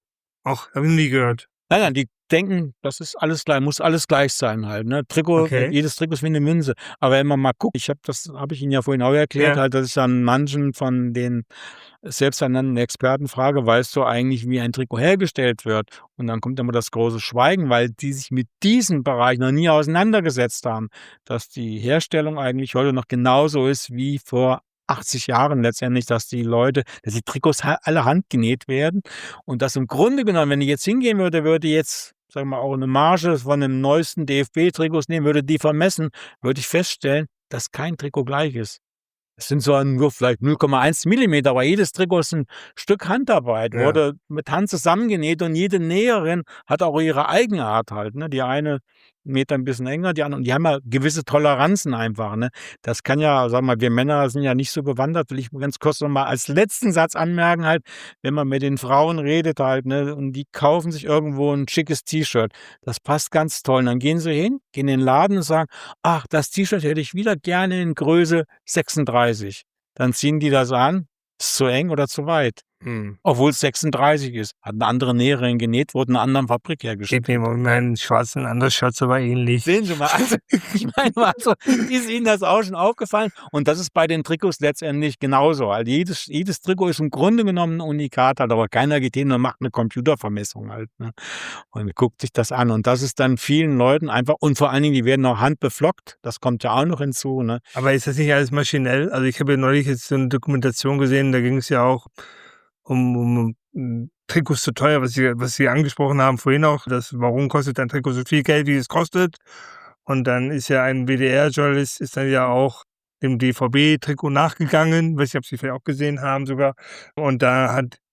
Ach, habe ich nie gehört. Nein, nein, die denken, das ist alles gleich, muss alles gleich sein halt, ne? Trikot, Okay. jedes Trikot ist wie 'ne Münze. Aber wenn man mal guckt, habe ich Ihnen ja vorhin auch erklärt Ja. halt, dass ich an manchen von den selbsternannten Experten frage: „Weißt du eigentlich, wie ein Trikot hergestellt wird?“ Und dann kommt immer das große Schweigen, weil die sich mit diesem Bereich noch nie auseinandergesetzt haben, dass die Herstellung eigentlich heute noch genauso ist wie vor 80 Jahren letztendlich, dass die Trikots alle handgenäht werden und dass im Grunde genommen, wenn ich jetzt hingehen würde, würde jetzt, sagen wir mal, auch 'ne Marge von den neuesten DFB-Trikots nehmen, würde die vermessen, würde ich feststellen, dass kein Trikot gleich ist. Es sind zwar nur vielleicht 0,1 Millimeter, aber jedes Trikot ist 'n Stück Handarbeit, Ja. wurde mit Hand zusammengenäht und jede Näherin hat auch ihre Eigenart halt, ne? Die eine näht ein bisschen enger, die andere, und die haben ja gewisse Toleranzen einfach, ne? Das kann ja, sagen wir mal, wir Männer sind ja nicht so bewandert, will ich mal ganz kurz noch mal als letzten Satz anmerken halt, wenn man mit den Frauen redet halt, ne, und die kaufen sich irgendwo 'n schickes T-Shirt. Das passt ganz toll. Und dann gehen sie hin, gehen in den Laden und sagen: „Ach, das T-Shirt hätte ich wieder gerne in Größe 36.“ Dann ziehen die das an, ist zu eng oder zu weit, Mhm. obwohl's 36 ist. Hat 'ne andere Näherin genäht, wurde in 'ner anderen Fabrik Geht mir hergestellt. mit meinen schwarzen Undershirts aber ähnlich. Sehen Sie mal, also, ich meine mal so, ist Ihnen das auch schon aufgefallen? Und das ist bei den Trikots letztendlich genauso. Also, jedes Trikot ist im Grunde genommen 'n Unikat halt, aber keiner geht hin und macht 'ne Computervermessung halt, ne, und guckt sich das an. Und das ist dann vielen Leuten einfach, und vor allen Dingen, die werden auch handbeflockt. Das kommt ja auch noch hinzu, ne? Aber ist das nicht alles maschinell? Also, ich habe ja neulich jetzt so 'ne Dokumentation gesehen, da ging's ja auch um Trikots zu teuer, was Sie angesprochen haben vorhin auch, das warum kostet ein Trikot so viel Geld, wie es kostet? Und dann ist ja ein WDR-Journalist ist dann ja auch dem DVB-Trikot nachgegangen, weiß nicht, ob Sie vielleicht auch gesehen haben sogar. Und da hat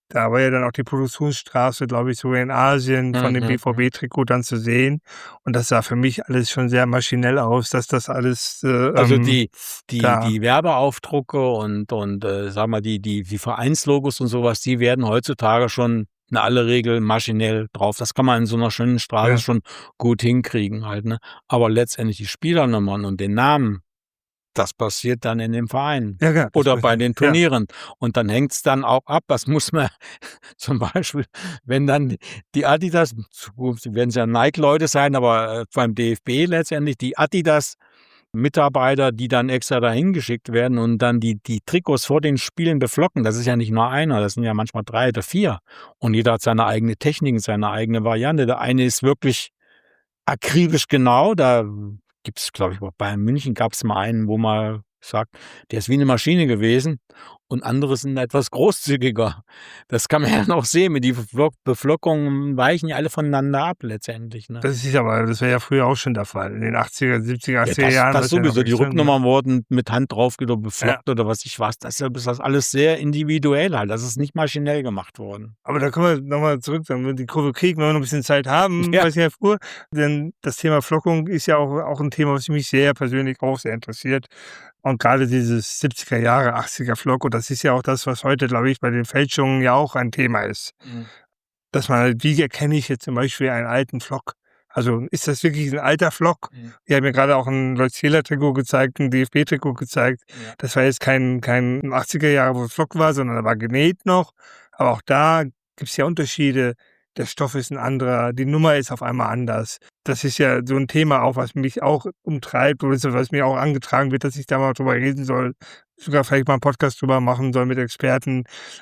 Da war ja dann auch die Produktionsstraße, glaube ich, sogar in Asien von dem BVB-Trikot dann zu sehen. Und das sah für mich alles schon sehr maschinell aus, dass das alles Also die da Werbeaufdrucke und, sagen wir, die Vereinslogos und sowas, die werden heutzutage schon in aller Regel maschinell drauf. Das kann man in so 'ner schönen Straße ja, schon gut hinkriegen halt, ne? Aber letztendlich die Spielernummern und den Namen, das passiert dann in dem Verein ja, ja, das oder war bei den ja. Turnieren. Und dann hängt's dann auch ab, was muss man zum Beispiel, wenn dann die Adidas, sie werden's ja Nike-Leute sein, aber, beim DFB letztendlich die Adidas-Mitarbeiter, die dann extra dahin geschickt werden und dann die Trikots vor den Spielen beflocken. Das ist ja nicht nur einer, das sind ja manchmal 3 oder 4. Und jeder hat seine eigene Technik, seine eigene Variante. Der eine ist wirklich akribisch genau. Da gibt's, glaube ich, bei Bayern München gab's mal einen, wo man sagt, der ist wie 'ne Maschine gewesen, und andere sind etwas großzügiger. Das kann man ja noch sehen, mit die Beflockungen weichen ja alle voneinander ab letztendlich, ne? Das war ja früher auch schon der Fall. In den 80er, 70er, Ja, 80er Jahren das war's ja noch sowieso. Die extrem, ne? Rücknummern wurden mit Hand drauf oder Ja. beflockt oder was ich was. Ist das alles sehr individuell halt. Das ist nicht maschinell gemacht worden. Aber da können wir noch mal zurück, wenn wir die Kurve kriegen, wenn wir noch 'n bisschen Zeit haben, Ja. was ich erfuhr. Denn das Thema Flockung ist ja auch 'n Thema, was mich sehr persönlich auch sehr interessiert. Und grade dieses 70er Jahre, 80er Flock, und das ist ja auch das, was heute, glaube ich, bei den Fälschungen ja auch ein Thema ist. Mhm. Dass man halt, wie erkenne ich jetzt zum Beispiel einen alten Flock? Also, ist das wirklich 'n alter Flock? Mhm. Ihr habt mir grade auch 'n Leutsfehler-Trikot gezeigt, 'n DFB-Trikot gezeigt. Ja. Das war jetzt kein 80er Jahre, wo Flock war, sondern er war genäht noch. Aber auch da gibt's ja Unterschiede. Der Stoff ist 'n anderer, die Nummer ist auf einmal anders. Das ist ja so 'n Thema auch, was mich auch umtreibt oder so, was mir auch angetragen wird, dass ich da mal drüber reden soll, sogar vielleicht mal 'n Podcast drüber machen soll mit Experten.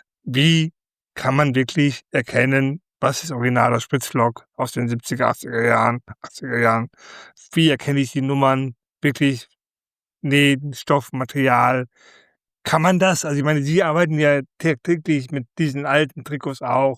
Wie kann man wirklich erkennen, was ist originaler Spritzflock aus den 70er, 80er Jahren, 80er Jahren? Wie erkenne ich die Nummern wirklich? Nähen, Stoff, Material. Kann man das? Also, ich meine, Sie arbeiten ja tagtäglich mit diesen alten Trikots auch.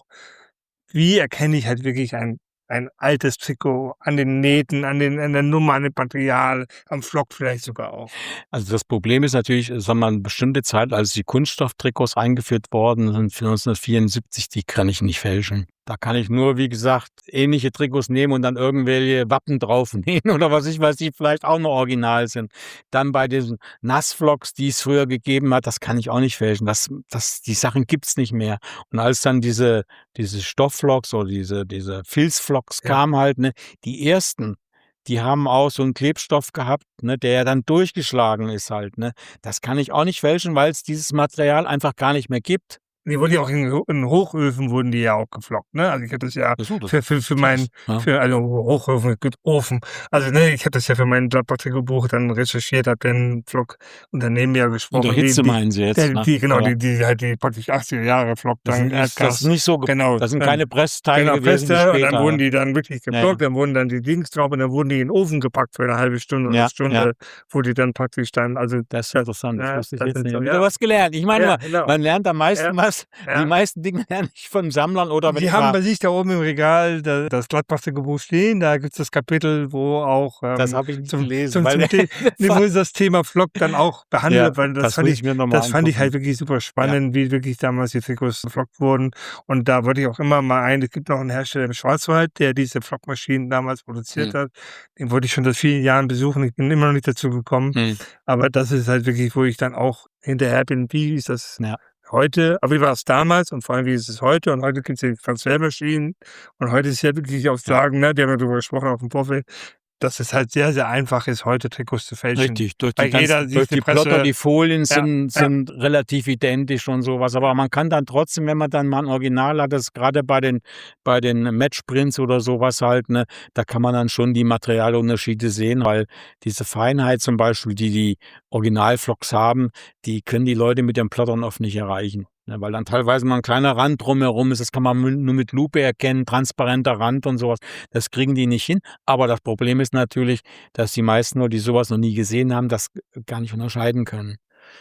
Wie erkenne ich halt wirklich ein altes Trikot an den Nähten, an der Nummer, an dem Material, am Flock vielleicht sogar auch? Also, das Problem ist natürlich, sagen wir mal, 'ne bestimmte Zeit, als die Kunststofftrikots eingeführt worden sind für 1974, die kann ich nicht fälschen. Da kann ich nur, wie gesagt, ähnliche Trikots nehmen und dann irgendwelche Wappen drauf nähen oder was ich weiß, die vielleicht auch noch original sind. Dann bei diesen Nassflocks, die es früher gegeben hat, das kann ich auch nicht fälschen. Die Sachen gibt's nicht mehr. Und als dann diese Stoffflocks oder diese Filzflocks Ja. kamen halt, ne, die ersten, die haben auch so 'n Klebstoff gehabt, ne, der ja dann durchgeschlagen ist halt, ne? Das kann ich auch nicht fälschen, weil's dieses Material einfach gar nicht mehr gibt. Die wurden ja auch in Hochöfen wurden die ja auch geflockt, ne? Also, ich habe das ja Ach so, das für meinen ja. Hochöfen, gut, Ofen. Also, ne, ich habe das ja für mein Gladbach-Trikotbuch dann recherchiert, habe den Flock-Unternehmen ja Unter gesprochen, Hitze meinen Sie jetzt, ne? genau, Ja. die halt die praktisch 80er Jahre Flock Das dann ist das ist Erdgas, nicht so genau, das sind keine Pressteile genau, gewesen wie Presse, und dann später, wurden ja. die dann wirklich Ja, ja. geflockt, dann wurden dann die Dings drauf und dann wurden die in den Ofen gepackt für 'ne halbe Stunde oder Ja, ja. Stunde, wo die dann praktisch dann, also, Das ist interessant, das wusste ich das jetzt sind nicht. so, Wieder ja. was gelernt. Ich meine Ja, mal, genau. man lernt am meisten Ja, was, die ja. meisten Dinge lerne ich von Sammlern oder wenn Die ich haben mal, bei sich da oben im Regal das Gladbach-Trikotbuch stehen. Da gibt's das Kapitel, wo auch, das habe ich nicht zum gelesen, zum weil zum The ne, wo das Thema Flock dann auch ja, behandelt, weil das muss ich mir noch mal das fand ich halt angucken. wirklich super Ja. spannend, wie wirklich damals die Trikots geflockt wurden. Und da wollte ich auch immer mal es gibt noch 'n Hersteller im Schwarzwald, der diese Flockmaschinen damals produziert Mhm. hat. Den wollte ich schon seit vielen Jahren besuchen. Ich bin immer noch nicht dazu gekommen. Mhm. Aber das ist halt wirklich, wo ich dann auch hinterher bin, wie ist das Ja. heute, aber wie war es damals und vor allem, wie ist es heute? Und heute gibt's ja die Transfermaschinen und heute ist ja wirklich auch Ja. sagen, ne, wir haben ja drüber gesprochen auch im Vorfeld, dass es halt sehr, sehr einfach ist, heute Trikots zu fälschen. Richtig, durch Weil jeder durch sieht die die Plotter, Presse, die Folien ja, ja, sind relativ identisch und so was. Aber man kann dann trotzdem, wenn man dann mal 'n Original hat, das grade bei den Matchprints oder so was halt, ne, da kann man dann schon die Materialunterschiede sehen, weil diese Feinheit zum Beispiel, die Originalflocks haben, die können die Leute mit den Plottern oft nicht erreichen, ne, weil dann teilweise mal 'n kleiner Rand drumherum ist. Das kann man nur mit Lupe erkennen, transparenter Rand und so was. Das kriegen die nicht hin. Aber das Problem ist natürlich, dass die meisten Leute, die so was noch nie gesehen haben, das gar nicht unterscheiden können.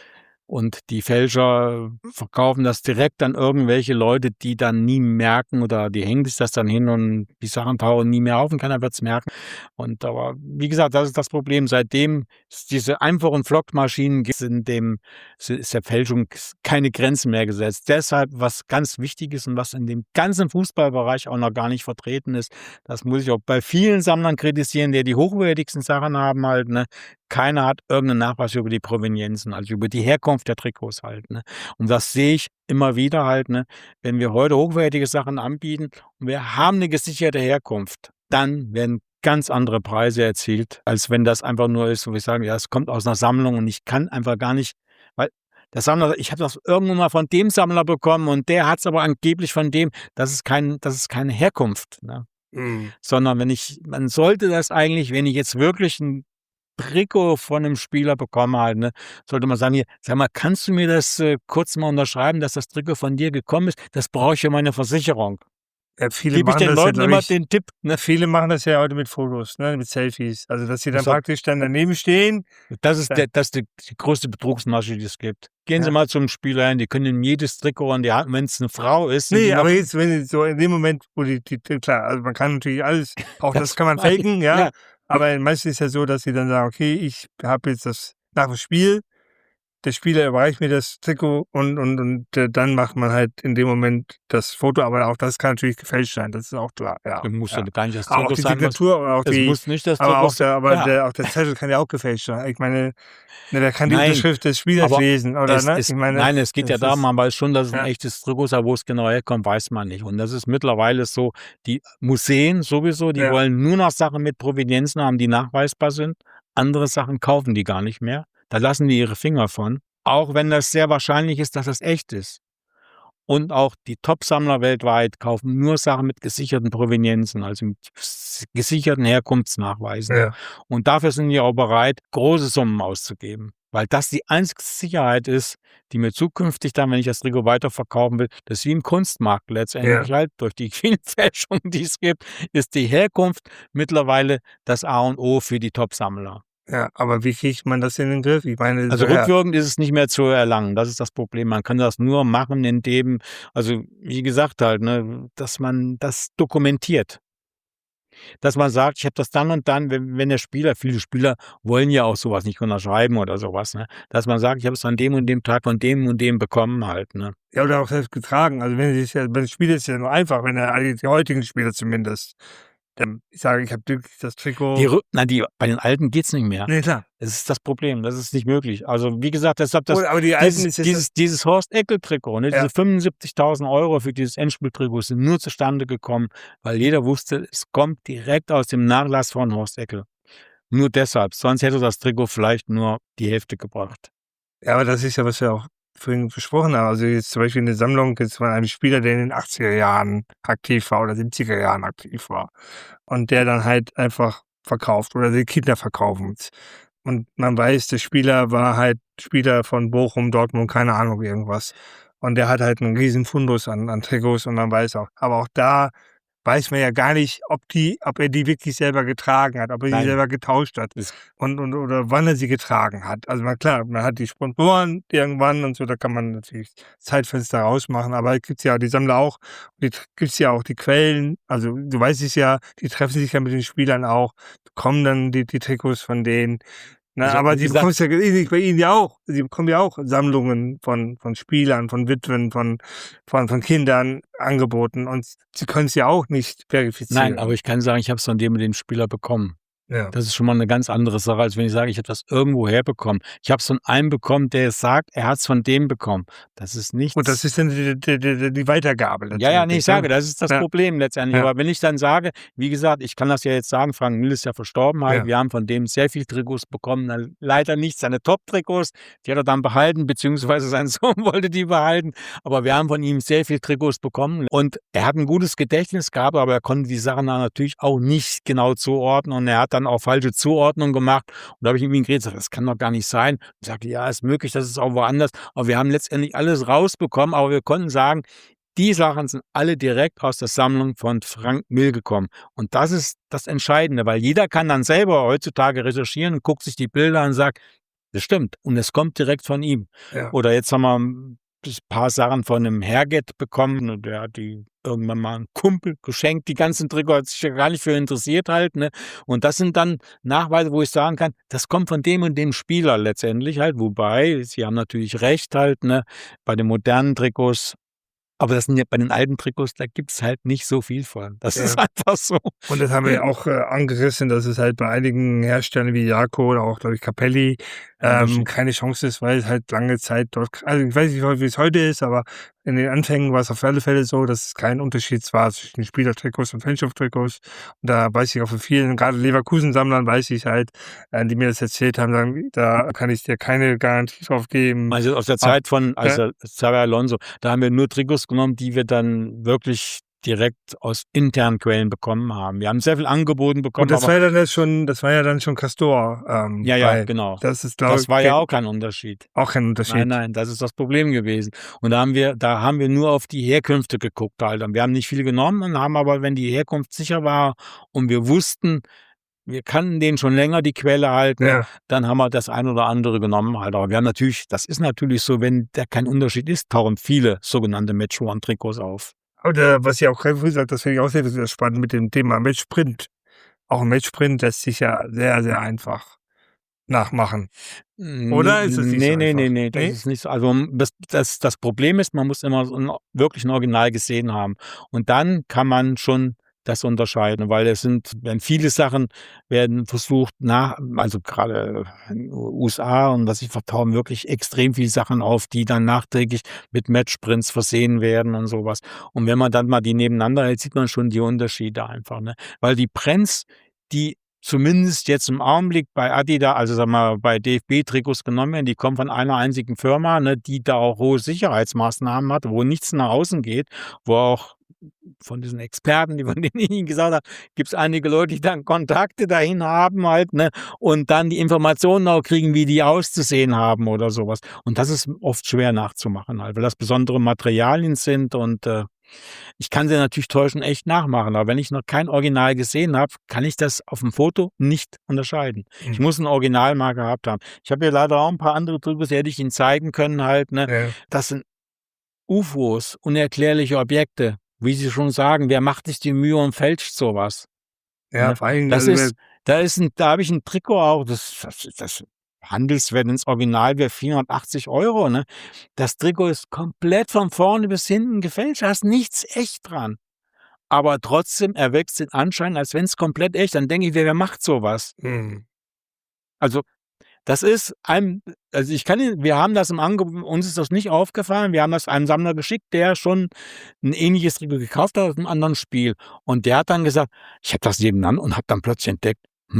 Und die Fälscher verkaufen das direkt an irgendwelche Leute, die dann nie merken oder die hängen sich das dann hin und die Sachen tauchen nie mehr auf und keiner wird's merken. Und aber wie gesagt, das ist das Problem. Seitdem es diese einfachen Flockmaschinen gibt, ist der Fälschung keine Grenzen mehr gesetzt. Deshalb, was ganz wichtig ist und was in dem ganzen Fußballbereich auch noch gar nicht vertreten ist, das muss ich auch bei vielen Sammlern kritisieren, die hochwertigsten Sachen haben halt, ne? Keiner hat irgendeinen Nachweis über die Provenienzen, also über die Herkunft der Trikots halt, ne? Und das sehe ich immer wieder halt, ne? Wenn wir heute hochwertige Sachen anbieten und wir haben eine gesicherte Herkunft, dann werden ganz andere Preise erzielt, als wenn das einfach nur ist, wo wir sagen: „Ja, es kommt aus einer Sammlung und ich kann einfach gar nicht“, weil der Sammler ich habe das irgendwann mal von dem Sammler bekommen und der hat's aber angeblich von dem. Das ist keine Herkunft, ne? Mhm. Sondern man sollte das eigentlich, wenn ich jetzt wirklich 'n Trikot von 'nem Spieler bekomme halt, ne, sollte man sagen: „Hier, sag mal, kannst du mir das, kurz mal unterschreiben, dass das Trikot von dir gekommen ist? Das brauche ich für meine Versicherung.“ Ja, viele Gebe ich machen den das ja, Leuten glaube immer ich den Tipp, ne? viele machen das ja heute mit Fotos, ne, mit Selfies. Also, dass sie dann Das hat praktisch dann daneben stehen. Ja, das ist die größte Betrugsmasche, die es gibt. Gehen Sie ja. mal zum Spieler hin, die können ihm jedes Trikot an die Hand, wenn's 'ne Frau ist, sind die Ne, noch aber jetzt, wenn so in dem Moment, wo klar, also, man kann natürlich alles, auch das das kann man meine ich, faken, ja, ja, aber meistens ist ja so, dass sie dann sagen: „Okay, ich habe jetzt das nach dem Spiel, der Spieler überreicht mir das Trikot und dann macht man halt in dem Moment das Foto, aber auch das kann natürlich gefälscht sein, das ist auch klar, ja, dann muss ja ja. gar nicht das Aber auch Trikot die sein, was Signatur oder auch es muss nicht das Trikot s ja. auch der Zettel kann ja auch gefälscht sein. Ich meine, ne, wer kann die Nein, Unterschrift des Spielers aber lesen oder, ne? Ich meine, es geht ja das darum, ist man weiß schon, dass es 'n ja, echtes Trikot ist, aber wo es genau herkommt, weiß man nicht. Und das ist mittlerweile so, die Museen sowieso, die ja, wollen nur noch Sachen mit Provenienzen haben, die nachweisbar sind. Andere Sachen kaufen die gar nicht mehr. Da lassen die ihre Finger von, auch wenn das sehr wahrscheinlich ist, dass das echt ist. Und auch die Top-Sammler weltweit kaufen nur Sachen mit gesicherten Provenienzen, also mit gesicherten Herkunftsnachweisen. ja, Und dafür sind die auch bereit, große Summen auszugeben, weil das die einzige Sicherheit ist, die mir zukünftig dann, wenn ich das Trikot weiterverkaufen will, das ist wie im Kunstmarkt ja. letztendlich halt, durch die vielen Fälschungen, die es gibt, ist die Herkunft mittlerweile das A und O für die Top-Sammler. Ja, aber wie kriegt man das in den Griff? Ich meine, Also, so ja, rückwirkend ist es nicht mehr zu erlangen. Das ist das Problem. Man kann das nur machen, indem, also, wie gesagt halt, ne, dass man das dokumentiert. Dass man sagt: „Ich habe das dann und dann“, wenn der Spieler, viele Spieler wollen ja auch so was nicht unterschreiben oder so was, ne? Dass man sagt: „Ich habe es an dem und dem Tag von dem und dem bekommen“ halt, ne? ja, oder auch selbst getragen. Also, wenn sich ja beim Spiel ist ja nur einfach, wenn die heutigen Spieler zumindest, ich sage, ich habe wirklich das Die Trikot, Rück nein, die bei den Alten geht's nicht mehr. ne, klar. Das ist das Problem. Das ist nicht möglich. Also, wie gesagt, deshalb Oder aber die Alten ist jetzt das dieses Horst-Eckel-Trikot, ne, ja, diese 75.000 € für dieses Endspieltrikot sind nur zustande gekommen, weil jeder wusste, es kommt direkt aus dem Nachlass von Horst Eckel. Nur deshalb, sonst hätte das Trikot vielleicht nur die Hälfte gebracht. ja, aber das ist ja, was wir auch vorhin besprochen haben. Also, jetzt zum Beispiel 'ne Sammlung jetzt von einem Spieler, der in den 80er Jahren aktiv war oder 70er Jahren aktiv war und der dann halt einfach verkauft oder die Kinder verkaufen's. Und man weiß, der Spieler war halt Spieler von Bochum, Dortmund, keine Ahnung, irgendwas. Und der hat halt 'n riesen Fundus an Trikots und man weiß auch, aber auch da weiß man ja gar nicht, ob er die wirklich selber getragen hat, ob er die Nein, selber getauscht hat das und oder wann er sie getragen hat. Also, na klar, man hat die Sponsoren irgendwann und so, da kann man natürlich Zeitfenster rausmachen, aber gibt's ja die Sammler auch, gibt's ja auch die Quellen. Also, du weißt es ja, die treffen sich ja mit den Spielern auch, bekommen dann die Trikots von denen. Na, also, aber wie sie gesagt, bekommen's ja ähnlich bei Ihnen ja auch. Sie bekommen ja auch Sammlungen von Spielern, von Witwen, von Kindern angeboten und Sie können's ja auch nicht nein, aber verifizieren. ich kann sagen, ich habe es von dem und dem Spieler bekommen. Ja. Das ist schon mal 'ne ganz andere Sache, als wenn ich sage, ich habe das irgendwo herbekommen. Ich habe es von einem bekommen, der sagt, er hat's von dem bekommen. Das ist Und das nichts. ist dann die Weitergabe Ja, ja, ne, ich letztendlich, sage, ne? das ist das Ja, Problem letztendlich. ja, Aber wenn ich dann sage, wie gesagt, ich kann das ja jetzt sagen, Frank Mill ist ja verstorben halt. ja, Wir haben von dem sehr viel Trikots bekommen, leider nicht seine Top-Trikots, die hat er dann behalten, beziehungsweise sein Sohn wollte die behalten. Aber wir haben von ihm sehr viel Trikots bekommen und er hat 'n gutes Gedächtnis gehabt, aber er konnte die Sachen dann natürlich auch nicht genau zuordnen und er hat dann auch falsche Zuordnungen gemacht. Und da habe ich ihm geredet, sage: „Das kann doch gar nicht sein.“ Ich sagte: „Ja, ist möglich, das ist auch woanders.“ Aber wir haben letztendlich alles rausbekommen, aber wir konnten sagen, die Sachen sind alle direkt aus der Sammlung von Frank Mill gekommen. Und das ist das Entscheidende, weil jeder kann dann selber heutzutage recherchieren und guckt sich die Bilder an und sagt: Das stimmt. Und es kommt direkt von ihm. Ja. Oder jetzt haben wir ein paar Sachen von einem Herget bekommen und der hat die irgendwann mal einem Kumpel geschenkt. Die ganzen Trikots, hat sich ja gar nicht für interessiert halt, ne? Und das sind dann Nachweise, wo ich sagen kann, das kommt von dem und dem Spieler letztendlich halt. Wobei, Sie haben natürlich recht halt, ne? Bei den modernen Trikots, aber das sind ja bei den alten Trikots, da gibt's halt nicht so viel von. Das ist Ja. einfach so. Und das haben wir ja auch angerissen, dass es halt bei einigen Herstellern wie Jaco oder auch, glaube ich, Capelli keine Chance ist, weil es halt lange Zeit dort, also ich weiß nicht, wie es heute ist, aber in den Anfängen war es auf alle Fälle so, dass es kein Unterschied war zwischen Spielertrikots und Fanschaftstrikots. Und da weiß ich auch von vielen, gerade Leverkusen-Sammlern weiß ich halt, die mir das erzählt haben, sagen, da kann ich dir keine Garantie drauf geben. Also aus der Zeit von Xabi Alonso, da haben wir nur Trikots genommen, die wir dann wirklich direkt aus internen Quellen bekommen haben. Wir haben sehr viel angeboten bekommen. Und das war ja dann schon Castor. Ja, genau. Das war ja auch kein Unterschied. Auch kein Unterschied. Nein, das ist das Problem gewesen. Und da haben wir nur auf die Herkünfte geguckt halt. Und wir haben nicht viel genommen und haben aber, wenn die Herkunft sicher war und wir wussten, wir kannten den schon länger, die Quelle halt, Ja. dann haben wir das ein oder andere genommen halt. Aber wir haben natürlich, das ist natürlich so, wenn da kein Unterschied ist, tauchen viele sogenannte Match-One-Trikots auf. Oder was ich auch gerade früh gesagt, das finde ich auch sehr, sehr spannend mit dem Thema Matchsprint. Auch ein Matchsprint lässt sich ja sehr, sehr einfach nachmachen. Oder ist es nicht so einfach? Nee, das ist nicht so. Also das Problem ist, man muss immer wirklich ein Original gesehen haben. Und dann kann man schon das unterscheiden, weil wenn viele Sachen werden versucht also gerade in den USA und was ich tauchen wirklich extrem viele Sachen auf, die dann nachträglich mit Matchprints versehen werden und sowas. Und wenn man dann mal die nebeneinander hält, sieht man schon die Unterschiede einfach, ne? Weil die Prints, die zumindest jetzt im Augenblick bei Adidas, also sagen wir mal, bei DFB-Trikots genommen werden, die kommen von einer einzigen Firma, ne, die da auch hohe Sicherheitsmaßnahmen hat, wo nichts nach außen geht, wo auch von diesen Experten, von denen ich Ihnen gesagt habe, gibt es einige Leute, die dann Kontakte dahin haben halt, ne, und dann die Informationen auch kriegen, wie die auszusehen haben oder sowas. Und das ist oft schwer nachzumachen halt, weil das besondere Materialien sind und ich kann sie natürlich täuschen echt nachmachen, aber wenn ich noch kein Original gesehen habe, kann ich das auf dem Foto nicht unterscheiden. Ich muss ein Original mal gehabt haben. Ich habe hier leider auch ein paar andere Trikots, die hätte ich Ihnen zeigen können halt, ne. Ja. Das sind UFOs, unerklärliche Objekte. Wie Sie schon sagen, wer macht sich die Mühe und fälscht sowas? Ja, Ne? vor allem, Da habe ich ein Trikot auch, das Handelswert ins Original wäre 480 €, ne? Das Trikot ist komplett von vorne bis hinten gefälscht, da ist nichts echt dran. Aber trotzdem erweckt es den Anschein, als wenn es komplett echt. Dann denke ich, wer macht sowas? Also, das ist wir haben das im Angebot, uns ist das nicht aufgefallen. Wir haben das einem Sammler geschickt, der schon ein ähnliches Trikot gekauft hat aus einem anderen Spiel. Und der hat dann gesagt: „Ich habe das nebeneinander" und habe dann plötzlich entdeckt,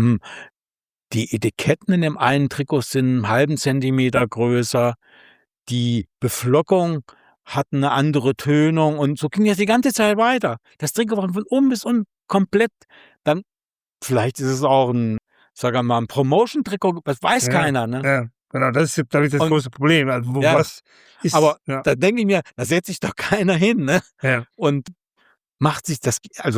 die Etiketten in dem einen Trikot sind 'n halben Zentimeter größer, die Beflockung hat eine andere Tönung und so ging das die ganze Zeit weiter. Das Trikot war von oben bis unten komplett dann vielleicht ist es auch sagen wir mal, 'n Promotion-Trikot, das weiß keiner, ne? Ja, genau, das ist, glaube ich, das Und große Problem. Also, was ist, aber ja. da denke ich mir, da setzt sich doch keiner hin, ne? Ja. Und macht sich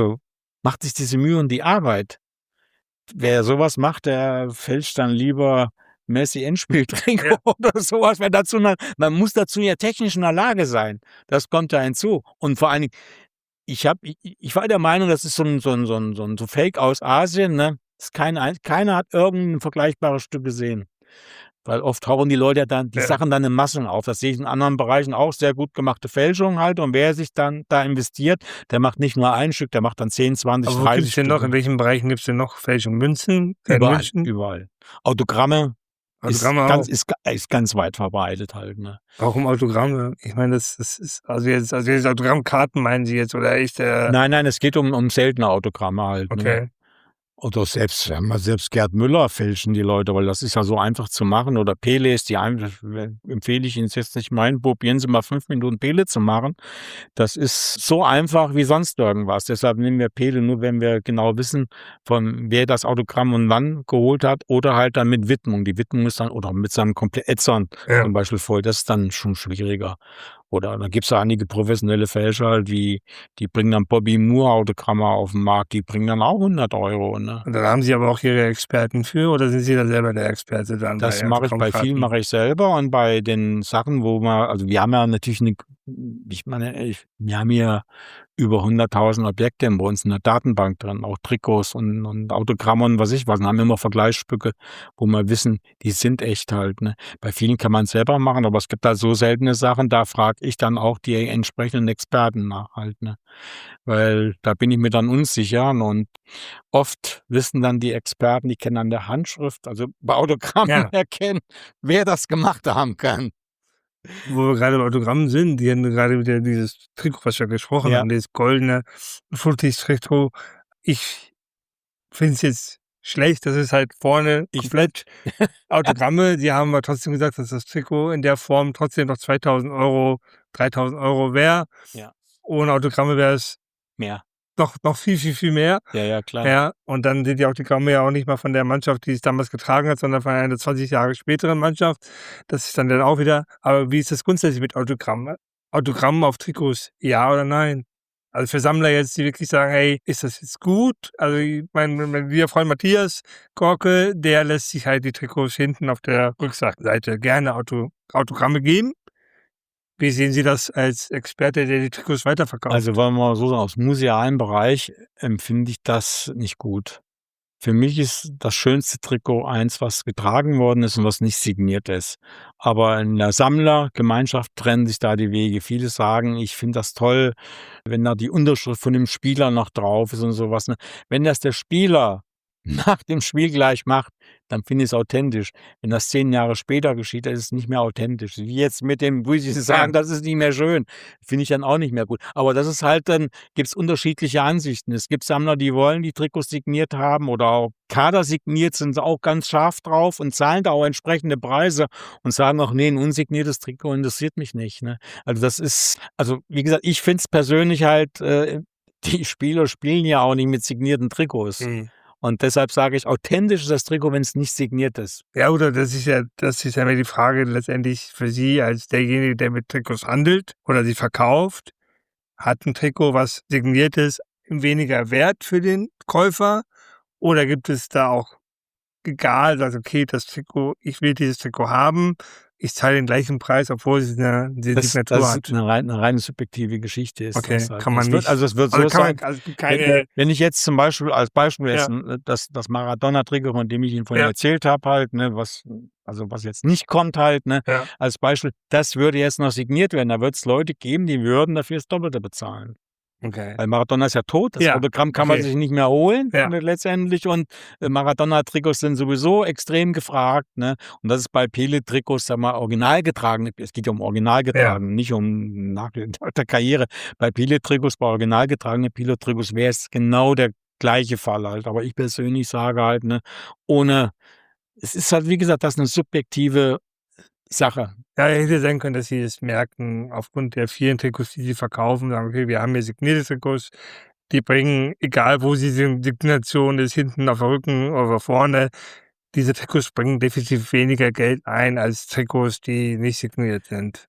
diese Mühe und die Arbeit. Wer sowas macht, der fälscht dann lieber Messi-Endspieltrikot oder sowas, weil man muss dazu ja technisch in der Lage sein. Das kommt ja hinzu. Und vor allen Dingen, ich war der Meinung, das ist so ein Fake aus Asien, ne? Keiner hat irgendein vergleichbares Stück gesehen. Weil oft tauchen die Leute ja dann die Sachen dann in Massen auf. Das sehe ich in anderen Bereichen auch, sehr gut gemachte Fälschungen halt. Und wer sich dann da investiert, der macht nicht nur ein Stück, der macht dann 10, 20, Aber wo 30 gibt's denn noch, in Stücke. welchen Bereichen gibt es denn noch Fälschungen? Münzen? Überall. Autogramme Autogramme auch. ist ganz weit verbreitet halt, ne? Warum Autogramme? Ich meine, das ist jetzt Autogrammkarten meinen Sie jetzt oder echt Nein, es geht um seltene Autogramme halt, ne? okay. Oder selbst Gerd Müller fälschen die Leute, weil das ist ja so einfach zu machen. Oder Peles, empfehle ich Ihnen jetzt nicht meinen, probieren Sie mal 5 Minuten Pele zu machen. Das ist so einfach wie sonst irgendwas. Deshalb nehmen wir Pele nur, wenn wir genau wissen, von wer das Autogramm und wann geholt hat, oder halt dann mit Widmung. Die Widmung ist dann, oder mit seinem komplett Ätzern zum Beispiel voll, das ist dann schon schwieriger. Oder da gibt's ja einige professionelle Fälscher halt, die bringen dann Bobby Moore Autogramme auf 'n Markt, die bringen dann auch 100 €, ne? Und dann haben Sie aber auch Ihre Experten für oder sind Sie dann selber der Experte dann Das bei mache ich bei vielen Autogrammkarten? mache ich selber und bei den Sachen, wo man also, wir haben ja natürlich 'ne ich meine, wir haben hier über 100.000 Objekte bei uns in der Datenbank drin, auch Trikots und Autogramme und was weiß ich was und haben immer Vergleichsstücke, wo wir wissen, die sind echt halt, ne? Bei vielen kann man's selber machen, aber es gibt halt so seltene Sachen, da frage ich dann auch die entsprechenden Experten nach halt, ne? Weil da bin ich mir dann unsicher und oft wissen dann die Experten, die können an der Handschrift, also bei Autogrammen Ja, erkennen, wer das gemacht haben kann. wo wir gerade bei Autogrammen sind, die haben gerade wieder dieses Trikot, was wir gesprochen Ja, haben, dieses goldene Footies-Trikot. Ich finde es jetzt schlecht, dass es halt vorne ich komplett Autogramme, die haben aber trotzdem gesagt, dass das Trikot in der Form trotzdem noch 2.000 €, 3.000 € wäre. ja, Ohne Autogramme wäre es mehr. noch viel, viel, viel mehr. Ja, ja, klar. Ja, und dann sind die Autogramme ja auch nicht mal von der Mannschaft, die es damals getragen hat, sondern von einer 20 Jahre späteren Mannschaft. Das ist dann auch wieder aber wie ist das grundsätzlich mit Autogrammen? Autogrammen auf Trikots, ja oder nein? Also, für Sammler jetzt, die wirklich sagen: „Hey, ist das jetzt gut?“ Also, mein lieber Freund Matthias Gorke, der lässt sich halt die Trikots hinten auf der Rückseite gerne Autogramme geben. Wie sehen Sie das als Experte, der die Trikots Also, weiterverkauft? wollen wir mal so sagen, aus'm musealen Bereich empfinde ich das nicht gut. Für mich ist das schönste Trikot eins, was getragen worden ist und was nicht signiert ist. Aber in der Sammlergemeinschaft trennen sich da die Wege. Viele sagen: „Ich finde das toll, wenn da die Unterschrift von dem Spieler noch drauf ist“ und so was, ne? Wenn das der Spieler nach dem Spiel gleich macht, dann finde ich's authentisch. Wenn das 10 Jahre später geschieht, dann ist es nicht mehr authentisch. Wie jetzt mit dem wo Sie Ja, sagen, das ist nicht mehr schön, finde ich dann auch nicht mehr gut. Aber das ist halt dann gibt's unterschiedliche Ansichten. Es gibt Sammler, die wollen die Trikots signiert haben oder auch kadersigniert, sind sie auch ganz scharf drauf und zahlen da auch entsprechende Preise und sagen auch: „Ne, 'n unsigniertes Trikot interessiert mich nicht“, ne? Also, das ist also, wie gesagt, ich finde es persönlich halt die Spieler spielen ja auch nicht mit signierten Trikots. mhm. Und deshalb sage ich, authentisch ist das Trikot, wenn's nicht signiert ist. Ja, oder das ist ja immer die Frage letztendlich für Sie als derjenige, der mit Trikots handelt oder sie verkauft. Hat 'n Trikot, was signiert ist, weniger Wert für den Käufer oder gibt es da auch egal, sagt: „Okay, das Trikot ich will dieses Trikot haben. Ich zahle den gleichen Preis, obwohl es 'ne Signatur Das ist hat.“ 'ne reine subjektive Geschichte ist das Okay, halt. kann man nicht Es wird also, so kann man sein, also, es gibt wenn keine wenn ich jetzt zum Beispiel als Beispiel jetzt ja, 'n das Maradona-Trikot, von dem ich Ihnen vorhin ja, erzählt habe halt, ne, was jetzt nicht kommt halt, ne, ja, als Beispiel, das würde jetzt noch signiert werden. Da wird's Leute geben, die würden dafür das Doppelte bezahlen. okay. Weil Maradona ist ja tot, das Ja, Autogramm kann man okay, sich nicht mehr holen, ja, letztendlich und, Maradona-Trikots sind sowieso extrem gefragt, ne? Und das ist bei Pele-Trikots, sage mal, original getragene es geht ja um original ja, getragene, nicht um nach der Karriere. Bei Pele-Trikots, bei original getragene Pele-Trikots wäre es genau der gleiche Fall halt. Aber ich persönlich sage halt, ne, ohne es ist halt, wie gesagt, das ist 'ne subjektive Sache. ja, hätte sein können, dass Sie es merken aufgrund der vielen Trikots, die Sie verkaufen, sagen: „Okay, wir haben hier signierte Trikots, die bringen, egal wo sie sind, Signation ist hinten auf dem Rücken oder vorne. Diese Trikots bringen definitiv weniger Geld ein als Trikots, die nicht signiert sind.“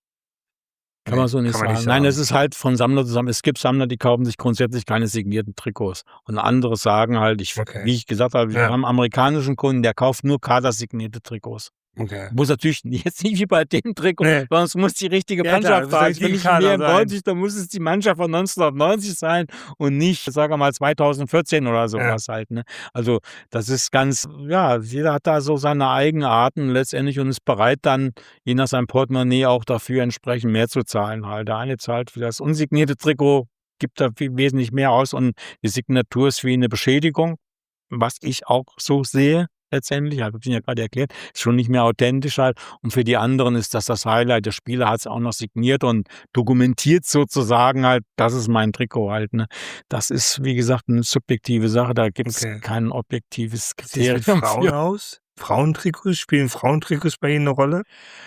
Kann man Ne, so nicht kann man nicht sagen. Nein, es sagen. ist halt von Sammler zu Sammler. Es gibt Sammler, die kaufen sich grundsätzlich keine signierten Trikots. Und andere sagen halt, Okay. wie ich gesagt habe, wir Ja, haben amerikanischen Kunden, der kauft nur kadersignierte Trikots. okay. Muss natürlich jetzt nicht wie bei dem Trikot, Ne, sondern es muss die richtige ja klar, das Mannschaft muss sein. Wenn richtige ich in Kader sein. 94, dann muss es die Mannschaft von 1990 sein und nicht, sagen wir mal, 2014 oder so Ja, was halt, ne? Also, das ist ganz ja, jeder hat da so seine Eigenarten letztendlich und ist bereit dann, je nach seinem Portemonnaie auch dafür entsprechend mehr zu zahlen halt. Der eine zahlt für das unsignierte Trikot, gibt da viel wesentlich mehr aus und die Signatur ist wie 'ne Beschädigung, was ich auch so sehe letztendlich, habe ich Ihnen ja grade erklärt, ist schon nicht mehr authentisch halt. Und für die anderen ist das Highlight. Der Spieler hat's auch noch signiert und dokumentiert sozusagen halt: „Das ist mein Trikot“ halt, ne? Das ist, wie gesagt, 'ne subjektive Sache, da gibt's okay. kein objektives Wie sieht's mit Kriterium Frauen für. aus? Frauentrikots? Spielen Frauentrikots bei Ihnen 'ne Rolle?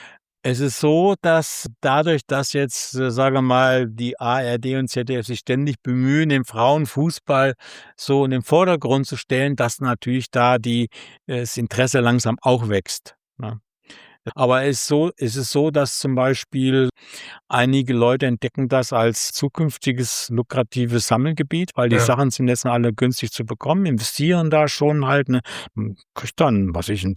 Es ist so, dass dadurch, dass jetzt, sagen wir mal, die ARD und ZDF sich ständig bemühen, den Frauenfußball so in den Vordergrund zu stellen, dass natürlich da das Interesse langsam auch wächst, ne? Aber ist es so, dass zum Beispiel einige Leute entdecken das als zukünftiges lukratives Sammelgebiet, weil die Ja. Sachen sind jetzt alle günstig zu bekommen, investieren da schon halt, ne? Kriegt dann, was weiß ich, 'n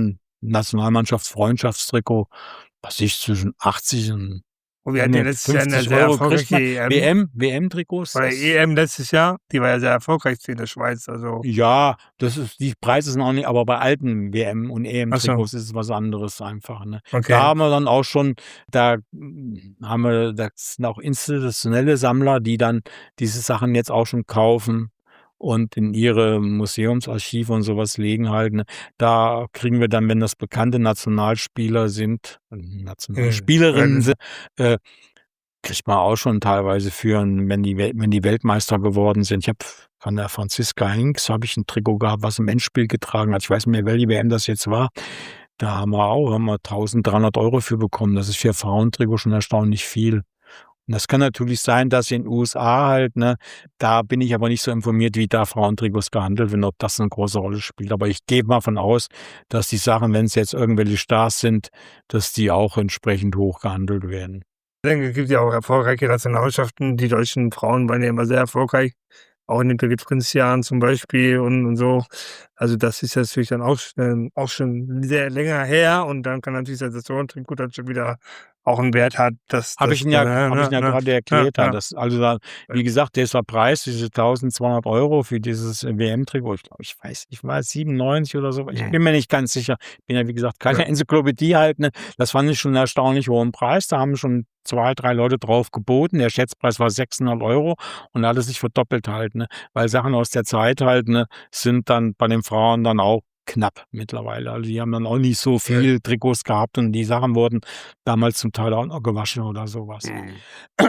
Frauen-Nationalmannschafts-Freundschaftstrikot, was weiß ich, zwischen 80 und Und wir hatten ja letztes Jahr 'ne 150 sehr Euro kriegt erfolgreiche man. EM WM-Trikots, oder das EM letztes Jahr, die war ja sehr erfolgreich in der Schweiz, also ja, das ist die Preise sind auch nicht, aber bei alten WM und ach so, EM-Trikots ist es was anderes einfach, ne? Da okay. haben wir dann auch schon haben wir das sind auch institutionelle Sammler, die dann diese Sachen jetzt auch schon kaufen und in ihre Museumsarchive und so was legen halt, ne? Da kriegen wir dann, wenn das bekannte Nationalspieler sind Nationalspielerinnen Weil sind, äh, kriegt man auch schon teilweise für 'n wenn die Weltmeister geworden sind. Ich habe von der Franziska Hinks habe ich 'n Trikot gehabt, was im Endspiel getragen hat. Ich weiß nicht mehr, welche WM das jetzt war. Da haben wir 1.300 € für bekommen. Das ist für Frauentrikot schon erstaunlich viel. Und das kann natürlich sein, dass in USA halt, ne, da bin ich aber nicht so informiert, wie da Frauentrikots gehandelt werden, ob das 'ne große Rolle spielt. Aber ich gehe mal von aus, dass die Sachen, wenn's jetzt irgendwelche Stars sind, dass die auch entsprechend hoch gehandelt werden. ich denke, es gibt ja auch erfolgreiche Nationalmannschaften. Die deutschen Frauen waren ja immer sehr erfolgreich, auch in den Birgit Prinz-Jahren zum Beispiel und so. Also, das ist natürlich dann auch schon sehr länger her und dann kann natürlich das Trikot dann schon wieder auch 'n Wert hat, dass Habe ich das Ihnen ja ne, habe ich ne, Ihnen ja ne? grade Ja, erklärt, ja, ja, das also da ja. wie gesagt, dieser Preis, diese 1.200 € für dieses WM-Trikot, ich glaube, ich war 97 oder so. Ich Mhm. bin mir nicht ganz sicher. Bin ja, wie gesagt, keine Ja. Enzyklopädie halt, ne? Das fand ich schon 'n erstaunlich hohen Preis. Da haben schon 2, 3 Leute drauf geboten. Der Schätzpreis war 600 € und da hat es sich verdoppelt halt, ne? Weil Sachen aus der Zeit halt, ne, sind dann bei den Frauen dann auch knapp mittlerweile. Also, die haben dann auch nicht so Ja. viel Trikots gehabt und die Sachen wurden damals zum Teil auch noch gewaschen oder so was. Mhm.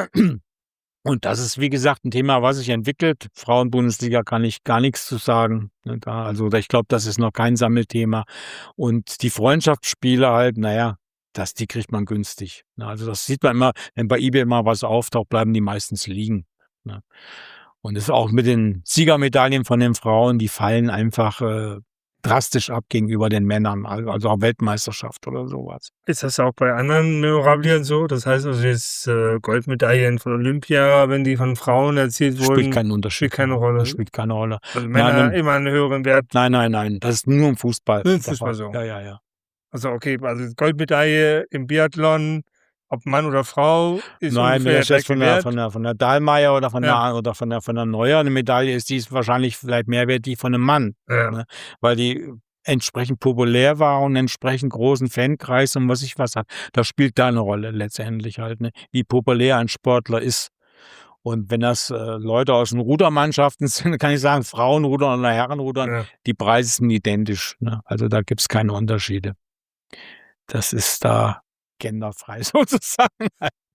Und das ist, wie gesagt, 'n Thema, was sich entwickelt. Frauenbundesliga kann ich gar nix zu sagen, ne, da also, ich glaube, das ist noch kein Sammelthema. Und die Freundschaftsspiele halt, na ja, die kriegt man günstig, ne? Also, das sieht man immer, wenn bei eBay mal was auftaucht, bleiben die meistens liegen, ne? Und das ist auch mit den Siegermedaillen von den Frauen, die fallen einfach, drastisch ab gegenüber den Männern, also auch Weltmeisterschaft oder so was. Ist das auch bei anderen Memorabilien so? Das heißt also jetzt, Goldmedaillen von Olympia, wenn die von Frauen erzielt Spielt wurden, keinen spielt Unterschied, keine ne? Das Rolle. spielt keine Rolle. Also Nein, Männer immer 'n höheren Wert. nein, nein, nein, das ist nur im Fußball Nur im der Fußball Fall. so. Ja, ja, ja. Also okay, also Goldmedaille im Biathlon, ob Mann oder Frau, ist Nein, wenn ungefähr der das jetzt gleiche Wert. von der Dahlmeier oder Ja, von der Neuer 'ne Medaille ist, die ist wahrscheinlich vielleicht mehr wert die von 'nem Mann, ja, ne? Weil die entsprechend populär war und 'n entsprechend großen Fankreis und was ich was hat. Das spielt da 'ne Rolle letztendlich halt, ne, wie populär ein Sportler ist. Und wenn das, Leute aus 'n Rudermannschaften sind, kann ich sagen, Frauenrudern oder Herrenrudern, ja. die Preise sind identisch, ne? Also, da gibt's keine Unterschiede. Das ist da genderfrei sozusagen.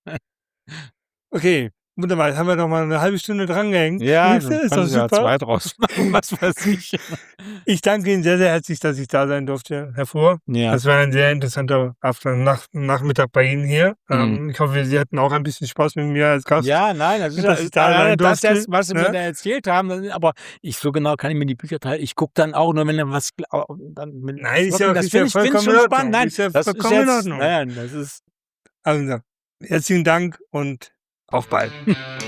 Okay, wunderbar. Jetzt haben wir noch mal 'ne halbe Stunde drangehängt. Ja, Siehst du, dann ist doch können Sie ja super. 2 draus machen, was weiß ich. Ich danke Ihnen sehr, sehr herzlich, dass ich da sein durfte, Herr Fuhr. Ja, Das war ein sehr interessanter Nachmittag bei Ihnen hier. mhm. Ich hoffe, Sie hatten auch ein bisschen Spaß mit mir als Gast, Ja, nein, das ist ja dass ich da alleine sein das durfte, jetzt, was Sie mir ne? da erzählt haben, aber so genau kann ich mir die Bücher teilen. Ich gucke dann auch nur, wenn da was dann wenn Nein, das ist ja finde ich vollkommen in schon spannend. Ordnung. Nein, Ist ja das ist vollkommen in jetzt Ordnung. das ist Also, herzlichen Dank und auf bald.